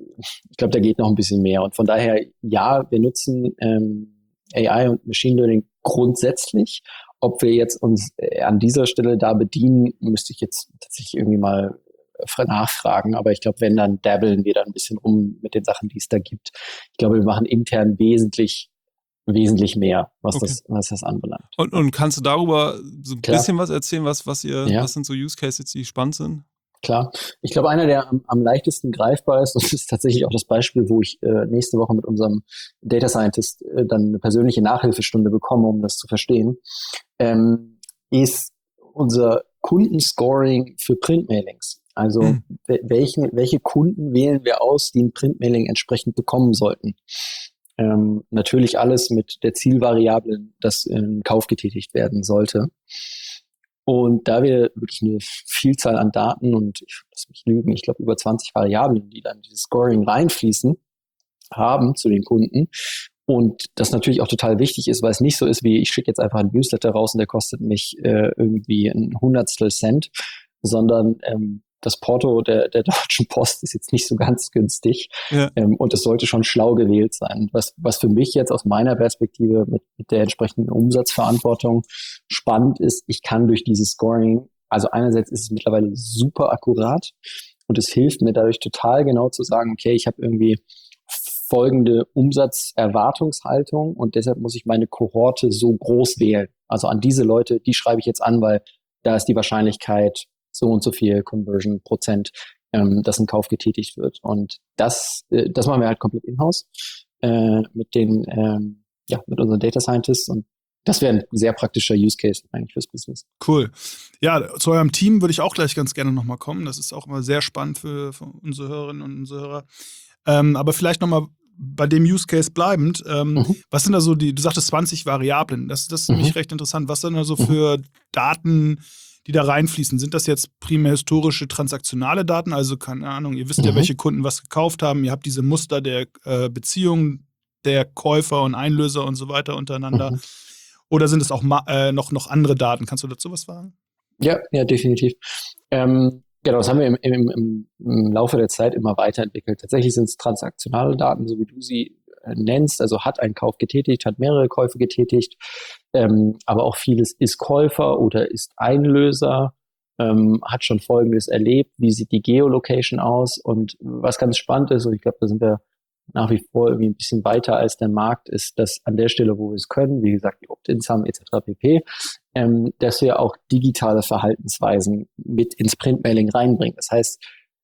ich glaube, da geht noch ein bisschen mehr. Und von daher, ja, wir nutzen ähm, A I und Machine Learning grundsätzlich. Ob wir jetzt uns äh, an dieser Stelle da bedienen, müsste ich jetzt tatsächlich irgendwie mal nachfragen. Aber ich glaube, wenn, dann dabbeln wir da ein bisschen rum mit den Sachen, die es da gibt. Ich glaube, wir machen intern wesentlich wesentlich mehr, was, okay. das, was das anbelangt. Und, und kannst du darüber so ein Klar. bisschen was erzählen, was, was ihr, ja. was sind so Use Cases, die spannend sind? Klar. Ich glaube, einer, der am, am leichtesten greifbar ist, und das ist tatsächlich auch das Beispiel, wo ich äh, nächste Woche mit unserem Data Scientist äh, dann eine persönliche Nachhilfestunde bekomme, um das zu verstehen, ähm, ist unser Kundenscoring für Printmailings. Also hm. welche, welche Kunden wählen wir aus, die ein Printmailing entsprechend bekommen sollten? Ähm, natürlich alles mit der Zielvariable, dass ein Kauf getätigt werden sollte. Und da wir wirklich eine Vielzahl an Daten und, ich lass mich lügen, ich glaube über zwanzig Variablen, die dann in dieses Scoring reinfließen, haben zu den Kunden. Und das natürlich auch total wichtig ist, weil es nicht so ist, wie ich schicke jetzt einfach einen Newsletter raus und der kostet mich äh, irgendwie ein Hundertstel Cent, sondern ähm, das Porto der, der Deutschen Post ist jetzt nicht so ganz günstig. Ja. Ähm, und es sollte schon schlau gewählt sein. Was, was für mich jetzt aus meiner Perspektive mit, mit der entsprechenden Umsatzverantwortung spannend ist, ich kann durch dieses Scoring, also einerseits ist es mittlerweile super akkurat und es hilft mir dadurch total genau zu sagen, okay, ich habe irgendwie folgende Umsatzerwartungshaltung und deshalb muss ich meine Kohorte so groß wählen. Also an diese Leute, die schreibe ich jetzt an, weil da ist die Wahrscheinlichkeit so und so viel Conversion Prozent, ähm, dass ein Kauf getätigt wird. Und das, äh, das machen wir halt komplett in-house äh, mit den, ähm, ja, mit unseren Data Scientists und das wäre ein sehr praktischer Use Case eigentlich fürs Business. Cool. Ja, zu eurem Team würde ich auch gleich ganz gerne nochmal kommen. Das ist auch immer sehr spannend für, für unsere Hörerinnen und unsere Hörer. Ähm, aber vielleicht nochmal bei dem Use Case bleibend, ähm, Mhm. was sind da so die, du sagtest zwanzig Variablen, das, das ist Mhm. nämlich recht interessant. Was sind da so für Daten, die da reinfließen? Sind das jetzt primär historische transaktionale Daten? Also keine Ahnung, ihr wisst ja, Mhm. welche Kunden was gekauft haben, ihr habt diese Muster der äh, Beziehung der Käufer und Einlöser und so weiter untereinander. Mhm. Oder sind es auch ma- äh, noch, noch andere Daten? Kannst du dazu was sagen? Ja, ja, definitiv. Ähm, genau, das haben wir im, im, im, im Laufe der Zeit immer weiterentwickelt. Tatsächlich sind es transaktionale Daten, so wie du sie äh, nennst. Also hat einen Kauf getätigt, hat mehrere Käufe getätigt, ähm, aber auch vieles ist Käufer oder ist Einlöser, ähm, hat schon Folgendes erlebt, wie sieht die Geolocation aus und was ganz spannend ist, und ich glaube, da sind wir nach wie vor irgendwie ein bisschen weiter als der Markt, ist, dass an der Stelle, wo wir es können, wie gesagt, die Opt-ins haben et cetera pp., ähm, dass wir auch digitale Verhaltensweisen mit ins Printmailing reinbringen. Das heißt,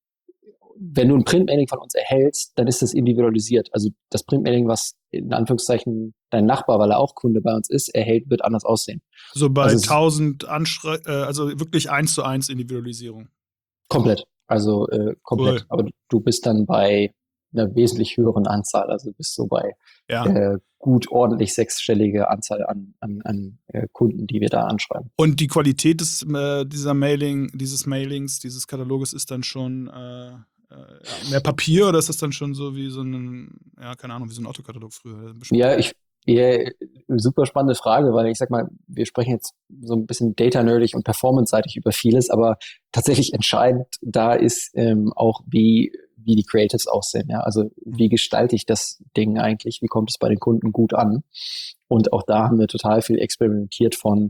wenn du ein Printmailing von uns erhältst, dann ist das individualisiert. Also das Printmailing, was in Anführungszeichen dein Nachbar, weil er auch Kunde bei uns ist, erhält, wird anders aussehen. So bei Also es- tausend Anschrei äh, also wirklich eins zu eins Individualisierung. Komplett. Also äh, komplett. Cool. Aber du bist dann bei einer wesentlich höheren Anzahl. Also du bist so bei Ja. äh, gut ordentlich sechsstellige Anzahl an, an, an äh, Kunden, die wir da anschreiben. Und die Qualität des, äh, dieser Mailing, dieses Mailings, dieses Kataloges ist dann schon äh, äh, ja, mehr Papier oder ist das dann schon so wie so ein, ja, keine Ahnung, wie so ein Autokatalog früher? Bestimmt. Ja, ich ja, super spannende Frage, weil ich sag mal, wir sprechen jetzt so ein bisschen data-nerdig und performance-seitig über vieles, aber tatsächlich entscheidend da ist ähm, auch, wie, wie die Creatives aussehen. Ja? Also wie gestalte ich das Ding eigentlich, wie kommt es bei den Kunden gut an? Und auch da haben wir total viel experimentiert von,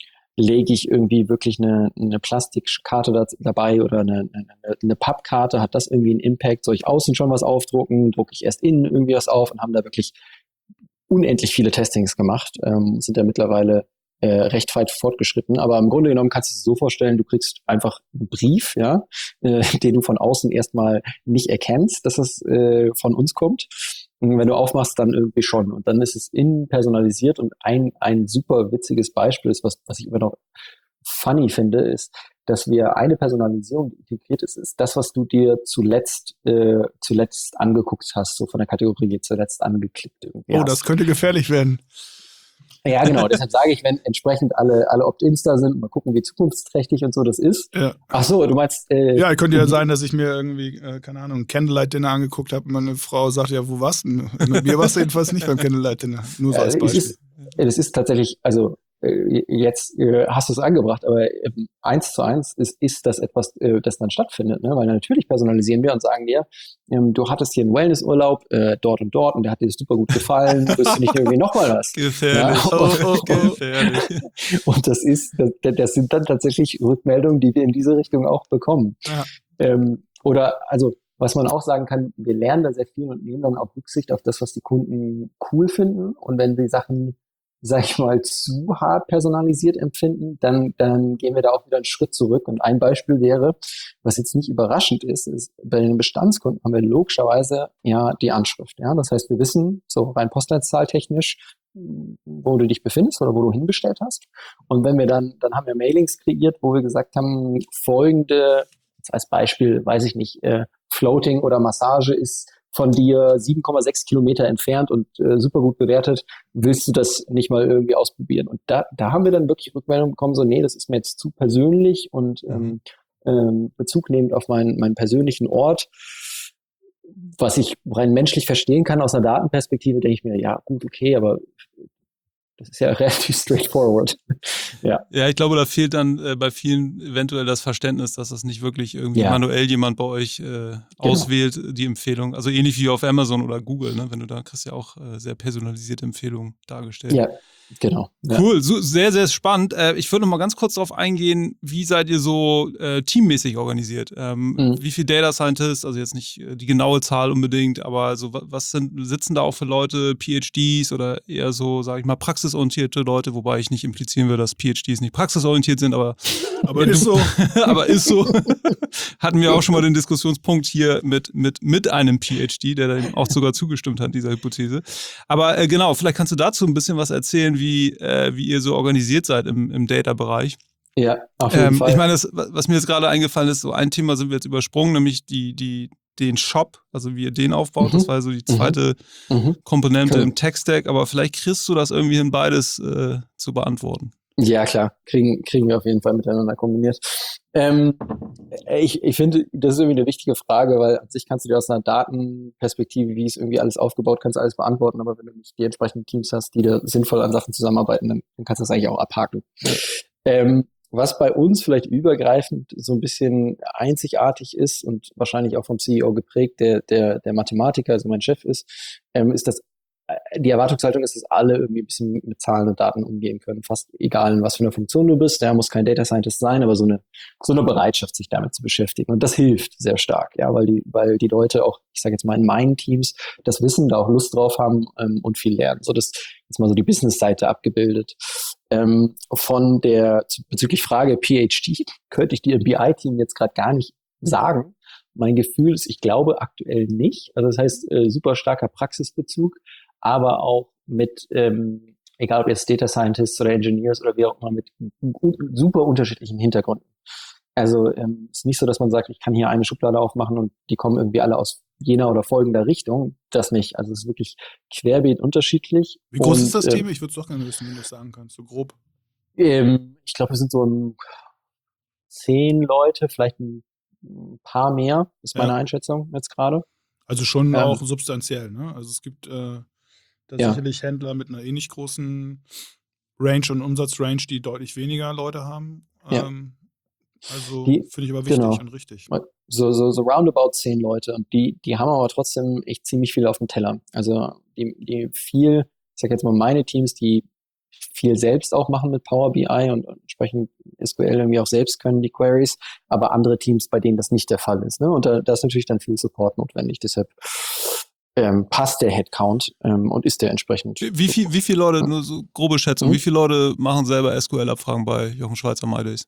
lege ich irgendwie wirklich eine, eine Plastikkarte da, dabei oder eine, eine, eine Pappkarte, hat das irgendwie einen Impact? Soll ich außen schon was aufdrucken? Drucke ich erst innen irgendwie was auf? Und haben da wirklich unendlich viele Testings gemacht, ähm, sind da mittlerweile äh, recht weit fortgeschritten. Aber im Grunde genommen kannst du es so vorstellen, du kriegst einfach einen Brief, ja, äh, den du von außen erstmal nicht erkennst, dass es äh, von uns kommt. Und wenn du aufmachst, dann irgendwie schon. Und dann ist es innen personalisiert. Und ein, ein super witziges Beispiel ist, was, was ich immer noch funny finde, ist, dass wir eine Personalisierung, die integriert ist, ist das, was du dir zuletzt äh, zuletzt angeguckt hast, so von der Kategorie zuletzt angeklickt irgendwie Oh, hast. das könnte gefährlich werden. Ja, genau. Deshalb sage ich, wenn entsprechend alle alle Opt-ins da sind, mal gucken, wie zukunftsträchtig und so das ist. Ja. Ach so, du meinst äh, Ja, könnte ja sein, dass ich mir irgendwie, äh, keine Ahnung, ein Candlelight-Dinner angeguckt habe und meine Frau sagt, ja, wo warst du denn? Mit mir warst du jedenfalls nicht beim Candlelight-Dinner. Nur so ja, als es Beispiel. ist, es ist tatsächlich, also äh, jetzt äh, hast du es angebracht, aber äh, eins zu eins ist, ist das etwas, äh, das dann stattfindet, ne? Weil natürlich personalisieren wir und sagen dir, ähm, du hattest hier einen Wellnessurlaub äh, dort und dort und der hat dir super gut gefallen, willst du nicht irgendwie nochmal was? Gefährlich. Ja, Oh, oh, und- oh. Gefährlich. Und das ist, das, das sind dann tatsächlich Rückmeldungen, die wir in diese Richtung auch bekommen. Ja. Ähm, oder, also, was man auch sagen kann, wir lernen da sehr viel und nehmen dann auch Rücksicht auf das, was die Kunden cool finden. Und wenn die Sachen, sag ich mal, zu hart personalisiert empfinden, dann, dann gehen wir da auch wieder einen Schritt zurück. Und ein Beispiel wäre, was jetzt nicht überraschend ist, ist, bei den Bestandskunden haben wir logischerweise ja die Anschrift. Ja, das heißt, wir wissen, so rein postleitzahltechnisch, wo du dich befindest oder wo du hinbestellt hast. Und wenn wir dann, dann haben wir Mailings kreiert, wo wir gesagt haben, folgende, jetzt als Beispiel, weiß ich nicht, äh, Floating oder Massage ist von dir sieben Komma sechs Kilometer entfernt und äh, super gut bewertet, willst du das nicht mal irgendwie ausprobieren? Und da, da haben wir dann wirklich Rückmeldung bekommen, so, nee, das ist mir jetzt zu persönlich und ähm, ähm, Bezug nehmend auf meinen, meinen persönlichen Ort. Was ich rein menschlich verstehen kann aus einer Datenperspektive, denke ich mir, ja, gut, okay, aber Das ist ja relativ straightforward. ja. Ja, ich glaube, da fehlt dann äh, bei vielen eventuell das Verständnis, dass das nicht wirklich irgendwie Ja. manuell jemand bei euch äh, auswählt, die Empfehlung. Also ähnlich wie auf Amazon oder Google, ne? Wenn du da kriegst ja auch äh, sehr personalisierte Empfehlungen dargestellt. Ja, genau. Ja. Cool, so, sehr, sehr spannend. Äh, ich würde noch mal ganz kurz darauf eingehen, wie seid ihr so äh, teammäßig organisiert? Ähm, Mhm. Wie viele Data Scientists, also jetzt nicht äh, die genaue Zahl unbedingt, aber so wa- was sind, sitzen da auch für Leute, PhDs oder eher so, sage ich mal, praxisorientierte Leute, wobei ich nicht implizieren will, dass PhDs nicht praxisorientiert sind, aber Aber ist so. aber ist so. Hatten wir auch schon mal den Diskussionspunkt hier mit, mit, mit einem PhD, der dann auch sogar zugestimmt hat, dieser Hypothese. Aber äh, genau, vielleicht kannst du dazu ein bisschen was erzählen, wie, äh, wie ihr so organisiert seid im, im Data-Bereich. Ja, auf jeden Ähm, Fall. ich meine, das, was mir jetzt gerade eingefallen ist, so ein Thema sind wir jetzt übersprungen, nämlich die, die, den Shop, also wie ihr den aufbaut. Mhm. Das war so die zweite Mhm. Komponente Cool. im Tech-Stack, aber vielleicht kriegst du das irgendwie hin, beides äh, zu beantworten. Ja, klar, kriegen, kriegen wir auf jeden Fall miteinander kombiniert. Ähm, ich ich finde, das ist irgendwie eine wichtige Frage, weil an sich kannst du dir aus einer Datenperspektive, wie ist irgendwie alles aufgebaut, kannst du alles beantworten, aber wenn du nicht die entsprechenden Teams hast, die da sinnvoll an Sachen zusammenarbeiten, dann, dann kannst du das eigentlich auch abhaken. Ähm, was bei uns vielleicht übergreifend so ein bisschen einzigartig ist und wahrscheinlich auch vom C E O geprägt, der, der, der Mathematiker, also mein Chef ist, ähm, ist, dass die Erwartungshaltung ist, dass alle irgendwie ein bisschen mit Zahlen und Daten umgehen können. Fast egal, in was für eine Funktion du bist. Der muss kein Data Scientist sein, aber so eine, so eine Bereitschaft, sich damit zu beschäftigen. Und das hilft sehr stark, ja, weil die, weil die Leute auch, ich sage jetzt mal in meinen Teams, das Wissen, da auch Lust drauf haben ähm, und viel lernen. So, das jetzt mal so die Business-Seite abgebildet. Ähm, von der, bezüglich Frage PhD, könnte ich dir im B I-Team jetzt gerade gar nicht sagen. Mein Gefühl ist, ich glaube aktuell nicht. Also das heißt, äh, super starker Praxisbezug, aber auch mit, ähm, egal ob jetzt Data Scientists oder Engineers oder wie auch immer, mit super unterschiedlichen Hintergründen. Also ähm, ist nicht so, dass man sagt, ich kann hier eine Schublade aufmachen und die kommen irgendwie alle aus jener oder folgender Richtung. Das nicht. Also es ist wirklich querbeet unterschiedlich. Wie groß und, ist das äh, Team? Ich würde es doch gerne wissen, wenn du es sagen kannst, so grob. Ähm, ich glaube, wir sind so ein zehn Leute, vielleicht ein, ein paar mehr, ist meine Ja. Einschätzung jetzt gerade. Also schon Ähm, auch substanziell, ne? Also es gibt äh, da Ja. sicherlich Händler mit einer ähnlich großen Range und Umsatzrange, die deutlich weniger Leute haben. Ja. Ähm, also Die- finde ich aber wichtig genau. und richtig. So, so, so roundabout zehn Leute und die, die haben aber trotzdem echt ziemlich viel auf dem Teller. Also die, die viel, ich sag jetzt mal meine Teams, die viel selbst auch machen mit Power B I und entsprechend S Q L irgendwie auch selbst können, die Queries, aber andere Teams, bei denen das nicht der Fall ist. Ne? Und da, da ist natürlich dann viel Support notwendig. Deshalb ähm, passt der Headcount ähm, und ist der entsprechend. Wie, wie, viel, wie viele Leute, nur so grobe Schätzung, Hm? wie viele Leute machen selber S Q L-Abfragen bei Jochen Schweizer MyDays?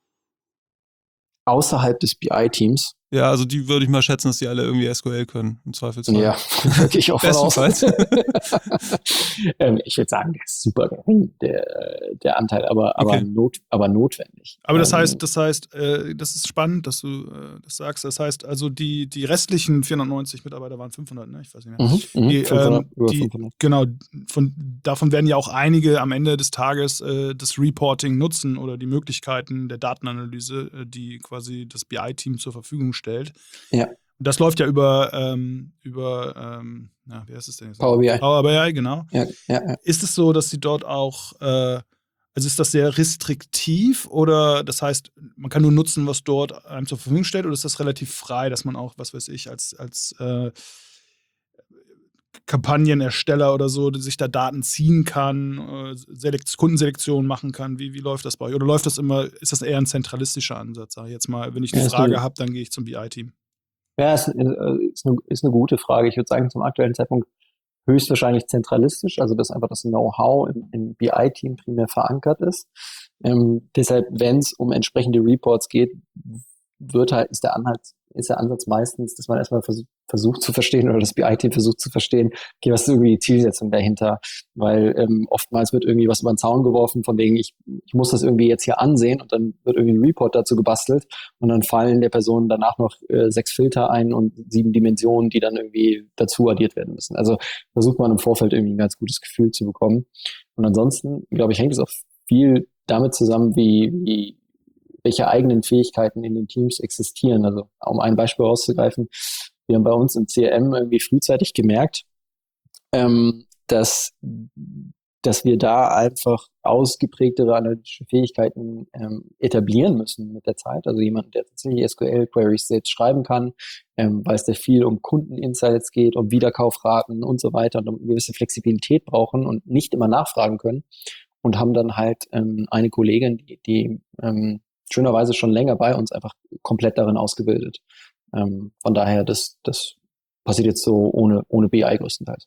Außerhalb des B I-Teams. Ja, also die würde ich mal schätzen, dass die alle irgendwie S Q L können, im Zweifelsfall. Ja, gehe ich auch von aus. Bestenfalls. ähm, ich würde sagen, der ist super gering, der, der Anteil, aber, aber, Okay. not, aber notwendig. Aber das Ähm, heißt, das heißt, äh, das ist spannend, dass du äh, das sagst. Das heißt, also die, die restlichen vierhundertneunzig Mitarbeiter waren fünfhundert, ne? Ich weiß nicht mehr. Mhm, mhm, Die, fünfhundert, ähm, über die, fünfhundert. genau, von, davon werden ja auch einige am Ende des Tages äh, das Reporting nutzen oder die Möglichkeiten der Datenanalyse, äh, die quasi das B I-Team zur Verfügung stellt. Ja. Und das läuft ja über, ähm, über ähm, na, wie heißt es denn jetzt? Power B I. Power B I, genau. Ja, ja, ja. Ist es so, dass sie dort auch, äh, also ist das sehr restriktiv oder das heißt, man kann nur nutzen, was dort einem zur Verfügung stellt, oder ist das relativ frei, dass man auch, was weiß ich, als, als äh, Kampagnenersteller oder so sich da Daten ziehen kann, äh, Selekt Kundenselektion machen kann? Wie, wie läuft das bei euch? Oder läuft das immer, ist das eher ein zentralistischer Ansatz? Sag ich jetzt mal, wenn ich eine Ja, ist Frage eine- habe, dann gehe ich zum B I-Team. Ja, ist, äh, ist, eine, ist eine gute Frage. Ich würde sagen, zum aktuellen Zeitpunkt höchstwahrscheinlich zentralistisch, also dass einfach das Know-how im, im B I-Team primär verankert ist. Ähm, deshalb, wenn es um entsprechende Reports geht, wird halt, ist der Anhalt, ist der Ansatz meistens, dass man erstmal versucht, versucht zu verstehen oder das B I-Team versucht zu verstehen, okay, was ist irgendwie die Zielsetzung dahinter? Weil ähm, oftmals wird irgendwie was über den Zaun geworfen, von wegen, ich, ich muss das irgendwie jetzt hier ansehen und dann wird irgendwie ein Report dazu gebastelt und dann fallen der Person danach noch äh, sechs Filter ein und sieben Dimensionen, die dann irgendwie dazu addiert werden müssen. Also versucht man im Vorfeld irgendwie ein ganz gutes Gefühl zu bekommen. Und ansonsten, glaube ich, hängt es auch viel damit zusammen, wie, wie welche eigenen Fähigkeiten in den Teams existieren. Also um ein Beispiel rauszugreifen, wir haben bei uns im C R M irgendwie frühzeitig gemerkt, ähm, dass dass wir da einfach ausgeprägtere analytische Fähigkeiten ähm, etablieren müssen mit der Zeit. Also jemand, der tatsächlich S Q L-Queries selbst schreiben kann, ähm, weil es da viel um Kundeninsights geht, um Wiederkaufraten und so weiter und um eine gewisse Flexibilität brauchen und nicht immer nachfragen können. Und haben dann halt ähm, eine Kollegin, die, die ähm, schönerweise schon länger bei uns einfach komplett darin ausgebildet. Ähm, von daher, das, das passiert jetzt so ohne, ohne B I größtenteils.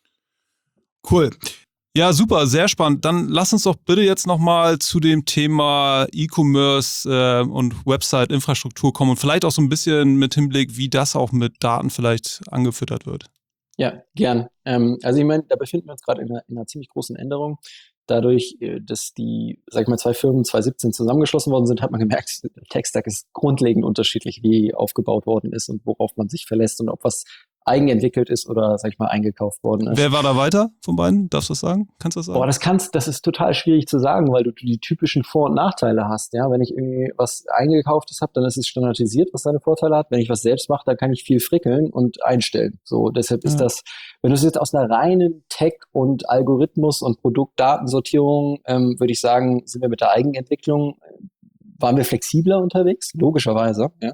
Cool. Ja, super, sehr spannend. Dann lass uns doch bitte jetzt nochmal zu dem Thema E-Commerce äh, und Website-Infrastruktur kommen und vielleicht auch so ein bisschen mit Hinblick, wie das auch mit Daten vielleicht angefüttert wird. Ja, gern. Ähm, also ich meine, da befinden wir uns gerade in einer, in einer ziemlich großen Änderung. Dadurch, dass die, sag ich mal, zwei Firmen zwanzig siebzehn zusammengeschlossen worden sind, hat man gemerkt, der Tech-Stack ist grundlegend unterschiedlich, wie aufgebaut worden ist und worauf man sich verlässt und ob was eigenentwickelt ist oder, sag ich mal, eingekauft worden ist. Wer war da weiter von beiden? Darfst du das sagen? Kannst du das sagen? Boah, das kannst, das ist total schwierig zu sagen, weil du die typischen Vor- und Nachteile hast. Ja, wenn ich irgendwie was eingekauftes habe, dann ist es standardisiert, was seine Vorteile hat. Wenn ich was selbst mache, dann kann ich viel frickeln und einstellen. So, deshalb ist Ja. das, wenn du es jetzt aus einer reinen Tech- und Algorithmus- und Produktdatensortierung, ähm, würde ich sagen, sind wir mit der Eigenentwicklung, waren wir flexibler unterwegs, logischerweise. Ja.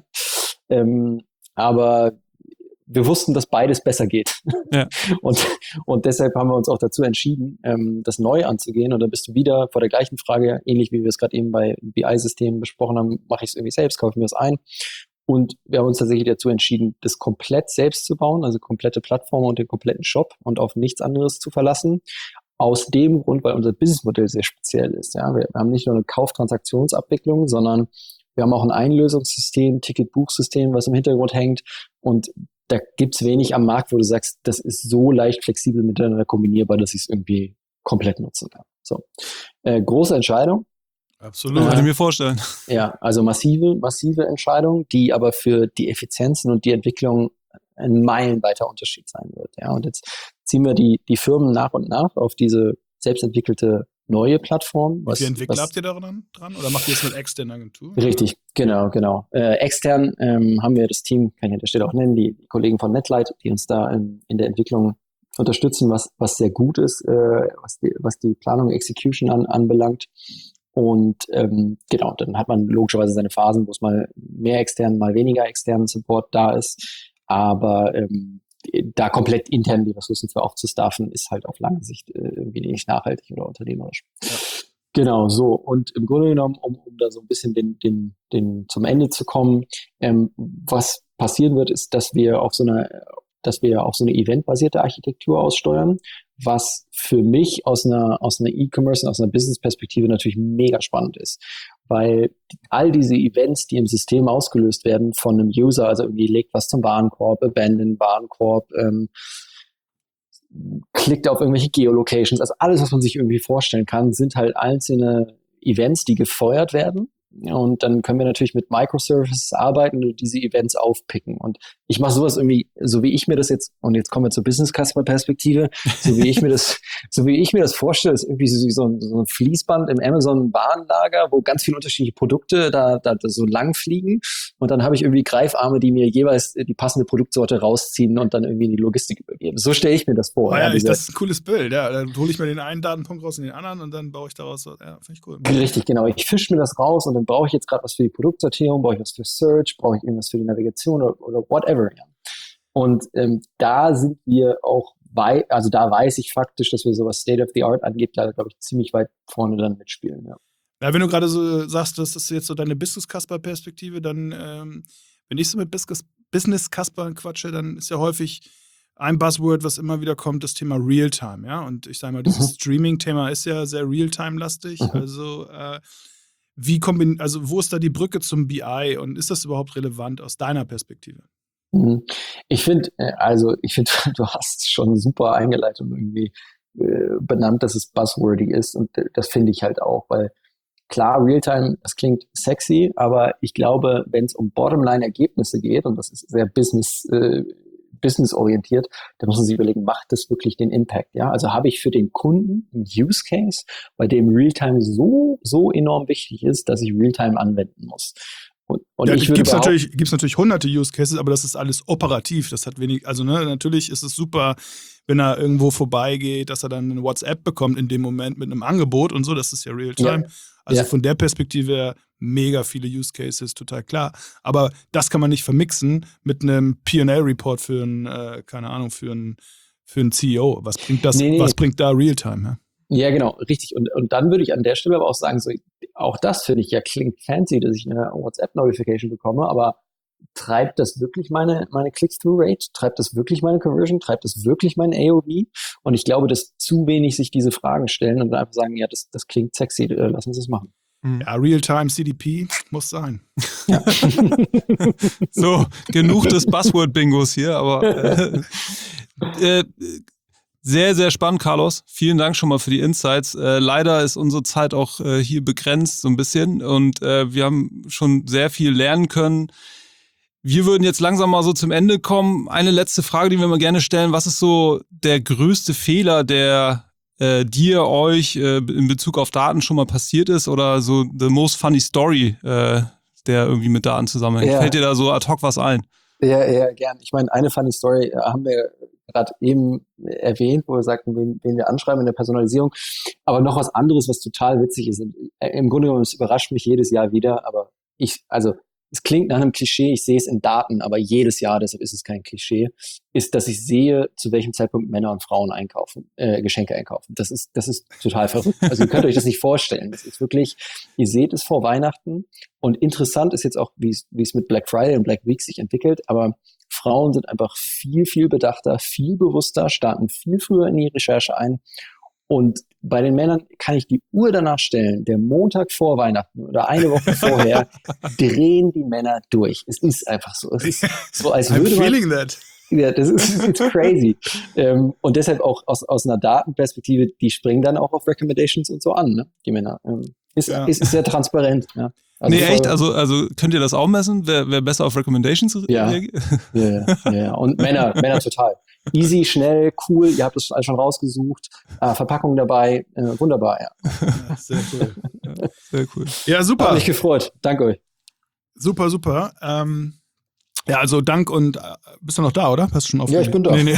Ähm, aber wir wussten, dass beides besser geht. Ja. Und, und deshalb haben wir uns auch dazu entschieden, ähm, das neu anzugehen. Und dann bist du wieder vor der gleichen Frage, ähnlich wie wir es gerade eben bei B I-Systemen besprochen haben, mache ich es irgendwie selbst, kaufe ich mir das ein. Und wir haben uns tatsächlich dazu entschieden, das komplett selbst zu bauen, also komplette Plattform und den kompletten Shop und auf nichts anderes zu verlassen. Aus dem Grund, weil unser Businessmodell sehr speziell ist. Ja, wir haben nicht nur eine Kauftransaktionsabwicklung, sondern wir haben auch ein Einlösungssystem, Ticketbuchsystem, was im Hintergrund hängt. Und da gibt's wenig am Markt, wo du sagst, das ist so leicht flexibel miteinander kombinierbar, dass ich es irgendwie komplett nutzen kann. So, äh, große Entscheidung. Absolut. Kann ich mir vorstellen. Ja, also massive, massive Entscheidung, die aber für die Effizienzen und die Entwicklung ein meilenweiter Unterschied sein wird. Ja, und jetzt ziehen wir die, die Firmen nach und nach auf diese selbstentwickelte neue Plattform. Wie Was, viele Entwickler was, habt ihr daran dran? Oder macht ihr es mit externen Agenturen? Richtig, genau, genau. Äh, extern ähm, haben wir das Team, kann ich an der Stelle auch nennen, die, die Kollegen von Netlight, die uns da in, in der Entwicklung unterstützen, was, was sehr gut ist, äh, was, die, was die Planung, Execution an, anbelangt. Und ähm, genau, dann hat man logischerweise seine Phasen, wo es mal mehr externen, mal weniger externen Support da ist. Aber ähm, da komplett intern die Ressourcen für aufzustaffen, ist halt auf lange Sicht äh, irgendwie nicht nachhaltig oder unternehmerisch. Ja. Genau, so. Und im Grunde genommen, um, um da so ein bisschen den, den, den zum Ende zu kommen, ähm, was passieren wird, ist, dass wir auf so eine, dass wir auf so eine eventbasierte Architektur aussteuern, was für mich aus einer, aus einer E-Commerce und aus einer Business-Perspektive natürlich mega spannend ist. Weil all diese Events, die im System ausgelöst werden von einem User, also irgendwie legt was zum Warenkorb, abandon Warenkorb, ähm, klickt auf irgendwelche Geolocations, also alles, was man sich irgendwie vorstellen kann, sind halt einzelne Events, die gefeuert werden. Und dann können wir natürlich mit Microservices arbeiten und diese Events aufpicken. Und ich mache sowas irgendwie, so wie ich mir das jetzt, und jetzt kommen wir zur Business-Customer-Perspektive, so wie ich mir das, so wie ich mir das vorstelle, ist irgendwie so, so, ein, so ein Fließband im Amazon-Warenlager, wo ganz viele unterschiedliche Produkte da, da, da so lang fliegen. Und dann habe ich irgendwie Greifarme, die mir jeweils die passende Produktsorte rausziehen und dann irgendwie in die Logistik übergeben. So stelle ich mir das vor. Oh ja, ja, ich, das ist ein cooles Bild. Ja, dann hole ich mir den einen Datenpunkt raus und den anderen und dann baue ich daraus was. Ja, finde ich cool. Richtig, genau. Ich fische mir das raus und dann brauche ich jetzt gerade was für die Produktsortierung, brauche ich was für Search, brauche ich irgendwas für die Navigation oder, oder whatever. Ja. Und ähm, da sind wir auch weit, also da weiß ich faktisch, dass wir sowas State of the Art angeht, da glaube ich ziemlich weit vorne dann mitspielen. Ja, ja wenn du gerade so sagst, das ist jetzt so deine Business-Casper-Perspektive, dann, ähm, wenn ich so mit Business-Casper quatsche, dann ist ja häufig ein Buzzword, was immer wieder kommt, das Thema Realtime, ja. Und ich sage mal, dieses mhm. Streaming-Thema ist ja sehr Realtime-lastig. Mhm. Also äh, wie kombin also wo ist da die Brücke zum B I und ist das überhaupt relevant aus deiner Perspektive? Ich finde, also ich finde, du hast es schon super eingeleitet und irgendwie äh, benannt, dass es buzzwordy ist und das finde ich halt auch, weil klar, Realtime, das klingt sexy, aber ich glaube, wenn es um Bottomline-Ergebnisse geht und das ist sehr Business äh, businessorientiert, da muss man sich überlegen, macht das wirklich den Impact? Ja, also habe ich für den Kunden einen Use Case, bei dem Realtime so, so enorm wichtig ist, dass ich Realtime anwenden muss. Und, und ja, ich würde gibt's behaupten, natürlich, gibt's natürlich hunderte Use Cases, aber das ist alles operativ. Das hat wenig, also ne, natürlich ist es super, wenn er irgendwo vorbeigeht, dass er dann eine WhatsApp bekommt in dem Moment mit einem Angebot und so, das ist ja Real-Time. Ja. Also Ja. von der Perspektive her mega viele Use Cases, total klar. Aber das kann man nicht vermixen mit einem P und L-Report für einen, äh, keine Ahnung, für einen, für einen C E O. Was bringt das, Nee, nee. was bringt da Real-Time? Ja? Ja, genau, richtig. Und, und dann würde ich an der Stelle aber auch sagen, so, auch das finde ich ja klingt fancy, dass ich eine WhatsApp-Notification bekomme, aber treibt das wirklich meine, meine Click-Through-Rate? Treibt das wirklich meine Conversion? Treibt das wirklich mein A O V? Und ich glaube, dass zu wenig sich diese Fragen stellen und dann einfach sagen, ja, das, das klingt sexy, äh, lass uns das machen. Ja, Real-Time C D P muss sein. Ja. So, genug des Buzzword-Bingos hier, aber äh, äh, sehr, sehr spannend, Carlos. Vielen Dank schon mal für die Insights. Äh, leider ist unsere Zeit auch äh, hier begrenzt so ein bisschen und äh, wir haben schon sehr viel lernen können. Wir würden jetzt langsam mal so zum Ende kommen. Eine letzte Frage, die wir mal gerne stellen. Was ist so der größte Fehler, der äh, dir, euch äh, in Bezug auf Daten schon mal passiert ist oder so the most funny story, äh, der irgendwie mit Daten zusammenhängt? Ja. Fällt dir da so ad hoc was ein? Ja, ja, gern. Ich meine, eine funny Story äh, haben wir gerade eben erwähnt, wo wir sagten, wen, wen wir anschreiben in der Personalisierung. Aber noch was anderes, was total witzig ist. Und im Grunde genommen, es überrascht mich jedes Jahr wieder, aber ich, also es klingt nach einem Klischee, ich sehe es in Daten, aber jedes Jahr, deshalb ist es kein Klischee, ist, dass ich sehe, zu welchem Zeitpunkt Männer und Frauen einkaufen, äh, Geschenke einkaufen. Das ist, das ist total verrückt. Also ihr könnt euch das nicht vorstellen. Das ist wirklich, ihr seht es vor Weihnachten und interessant ist jetzt auch, wie es, wie es mit Black Friday und Black Week sich entwickelt, aber Frauen sind einfach viel, viel bedachter, viel bewusster, starten viel früher in die Recherche ein. Und bei den Männern kann ich die Uhr danach stellen, der Montag vor Weihnachten oder eine Woche vorher drehen die Männer durch. Es ist einfach so. Es ist so, als I'm würde man, feeling that. ja, das ist it's crazy. ähm, und deshalb auch aus, aus einer Datenperspektive, die springen dann auch auf Recommendations und so an, ne? Die Männer. Ähm, ist, Ja. ist, ist sehr transparent. Ja. Also nee, voll- echt? Also, also könnt ihr das auch messen? Wer, wer besser auf Recommendations Ja. reagiert? Ja, ja, ja. Und Männer, Männer total. Easy, schnell, cool, ihr habt es alles schon rausgesucht. Äh, Verpackung dabei, äh, wunderbar, ja. Ja, sehr cool. Ja, sehr cool. Ja, Hat super. mich gefreut. Danke euch. Super, super. Ähm, ja, also Dank und äh, bist du noch da, oder? Hast du schon auf? Ja, ich bin da. Nee, nee.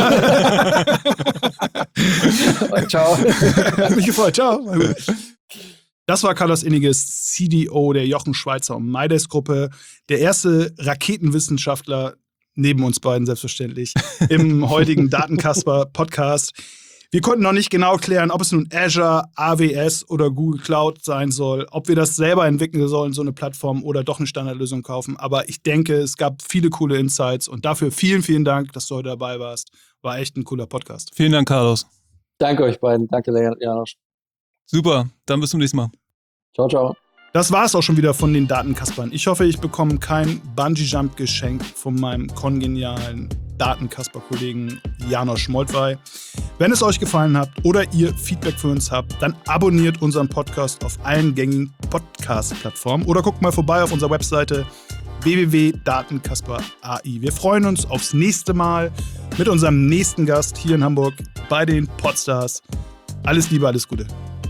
Ciao. Hat mich gefreut. Ciao. Das war Carlos Inniges, C D O der Jochen Schweizer und MyDays-Gruppe, der erste Raketenwissenschaftler neben uns beiden selbstverständlich im heutigen Datenkasper-Podcast. Wir konnten noch nicht genau klären, ob es nun Azure, A W S oder Google Cloud sein soll, ob wir das selber entwickeln sollen, so eine Plattform, oder doch eine Standardlösung kaufen. Aber ich denke, es gab viele coole Insights und dafür vielen, vielen Dank, dass du heute dabei warst. War echt ein cooler Podcast. Vielen Dank, Carlos. Danke euch beiden. Danke, Janosch. Super, dann bis zum nächsten Mal. Ciao, ciao. Das war es auch schon wieder von den Datenkaspern. Ich hoffe, ich bekomme kein Bungee-Jump-Geschenk von meinem kongenialen Datenkasper-Kollegen Janosch Moltwey. Wenn es euch gefallen hat oder ihr Feedback für uns habt, dann abonniert unseren Podcast auf allen gängigen Podcast-Plattformen oder guckt mal vorbei auf unserer Webseite w w w punkt datenkasper punkt a i. Wir freuen uns aufs nächste Mal mit unserem nächsten Gast hier in Hamburg bei den Podstars. Alles Liebe, alles Gute.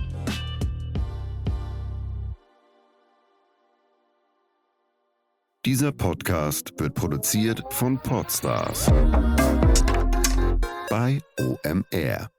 Dieser Podcast wird produziert von Podstars bei O M R.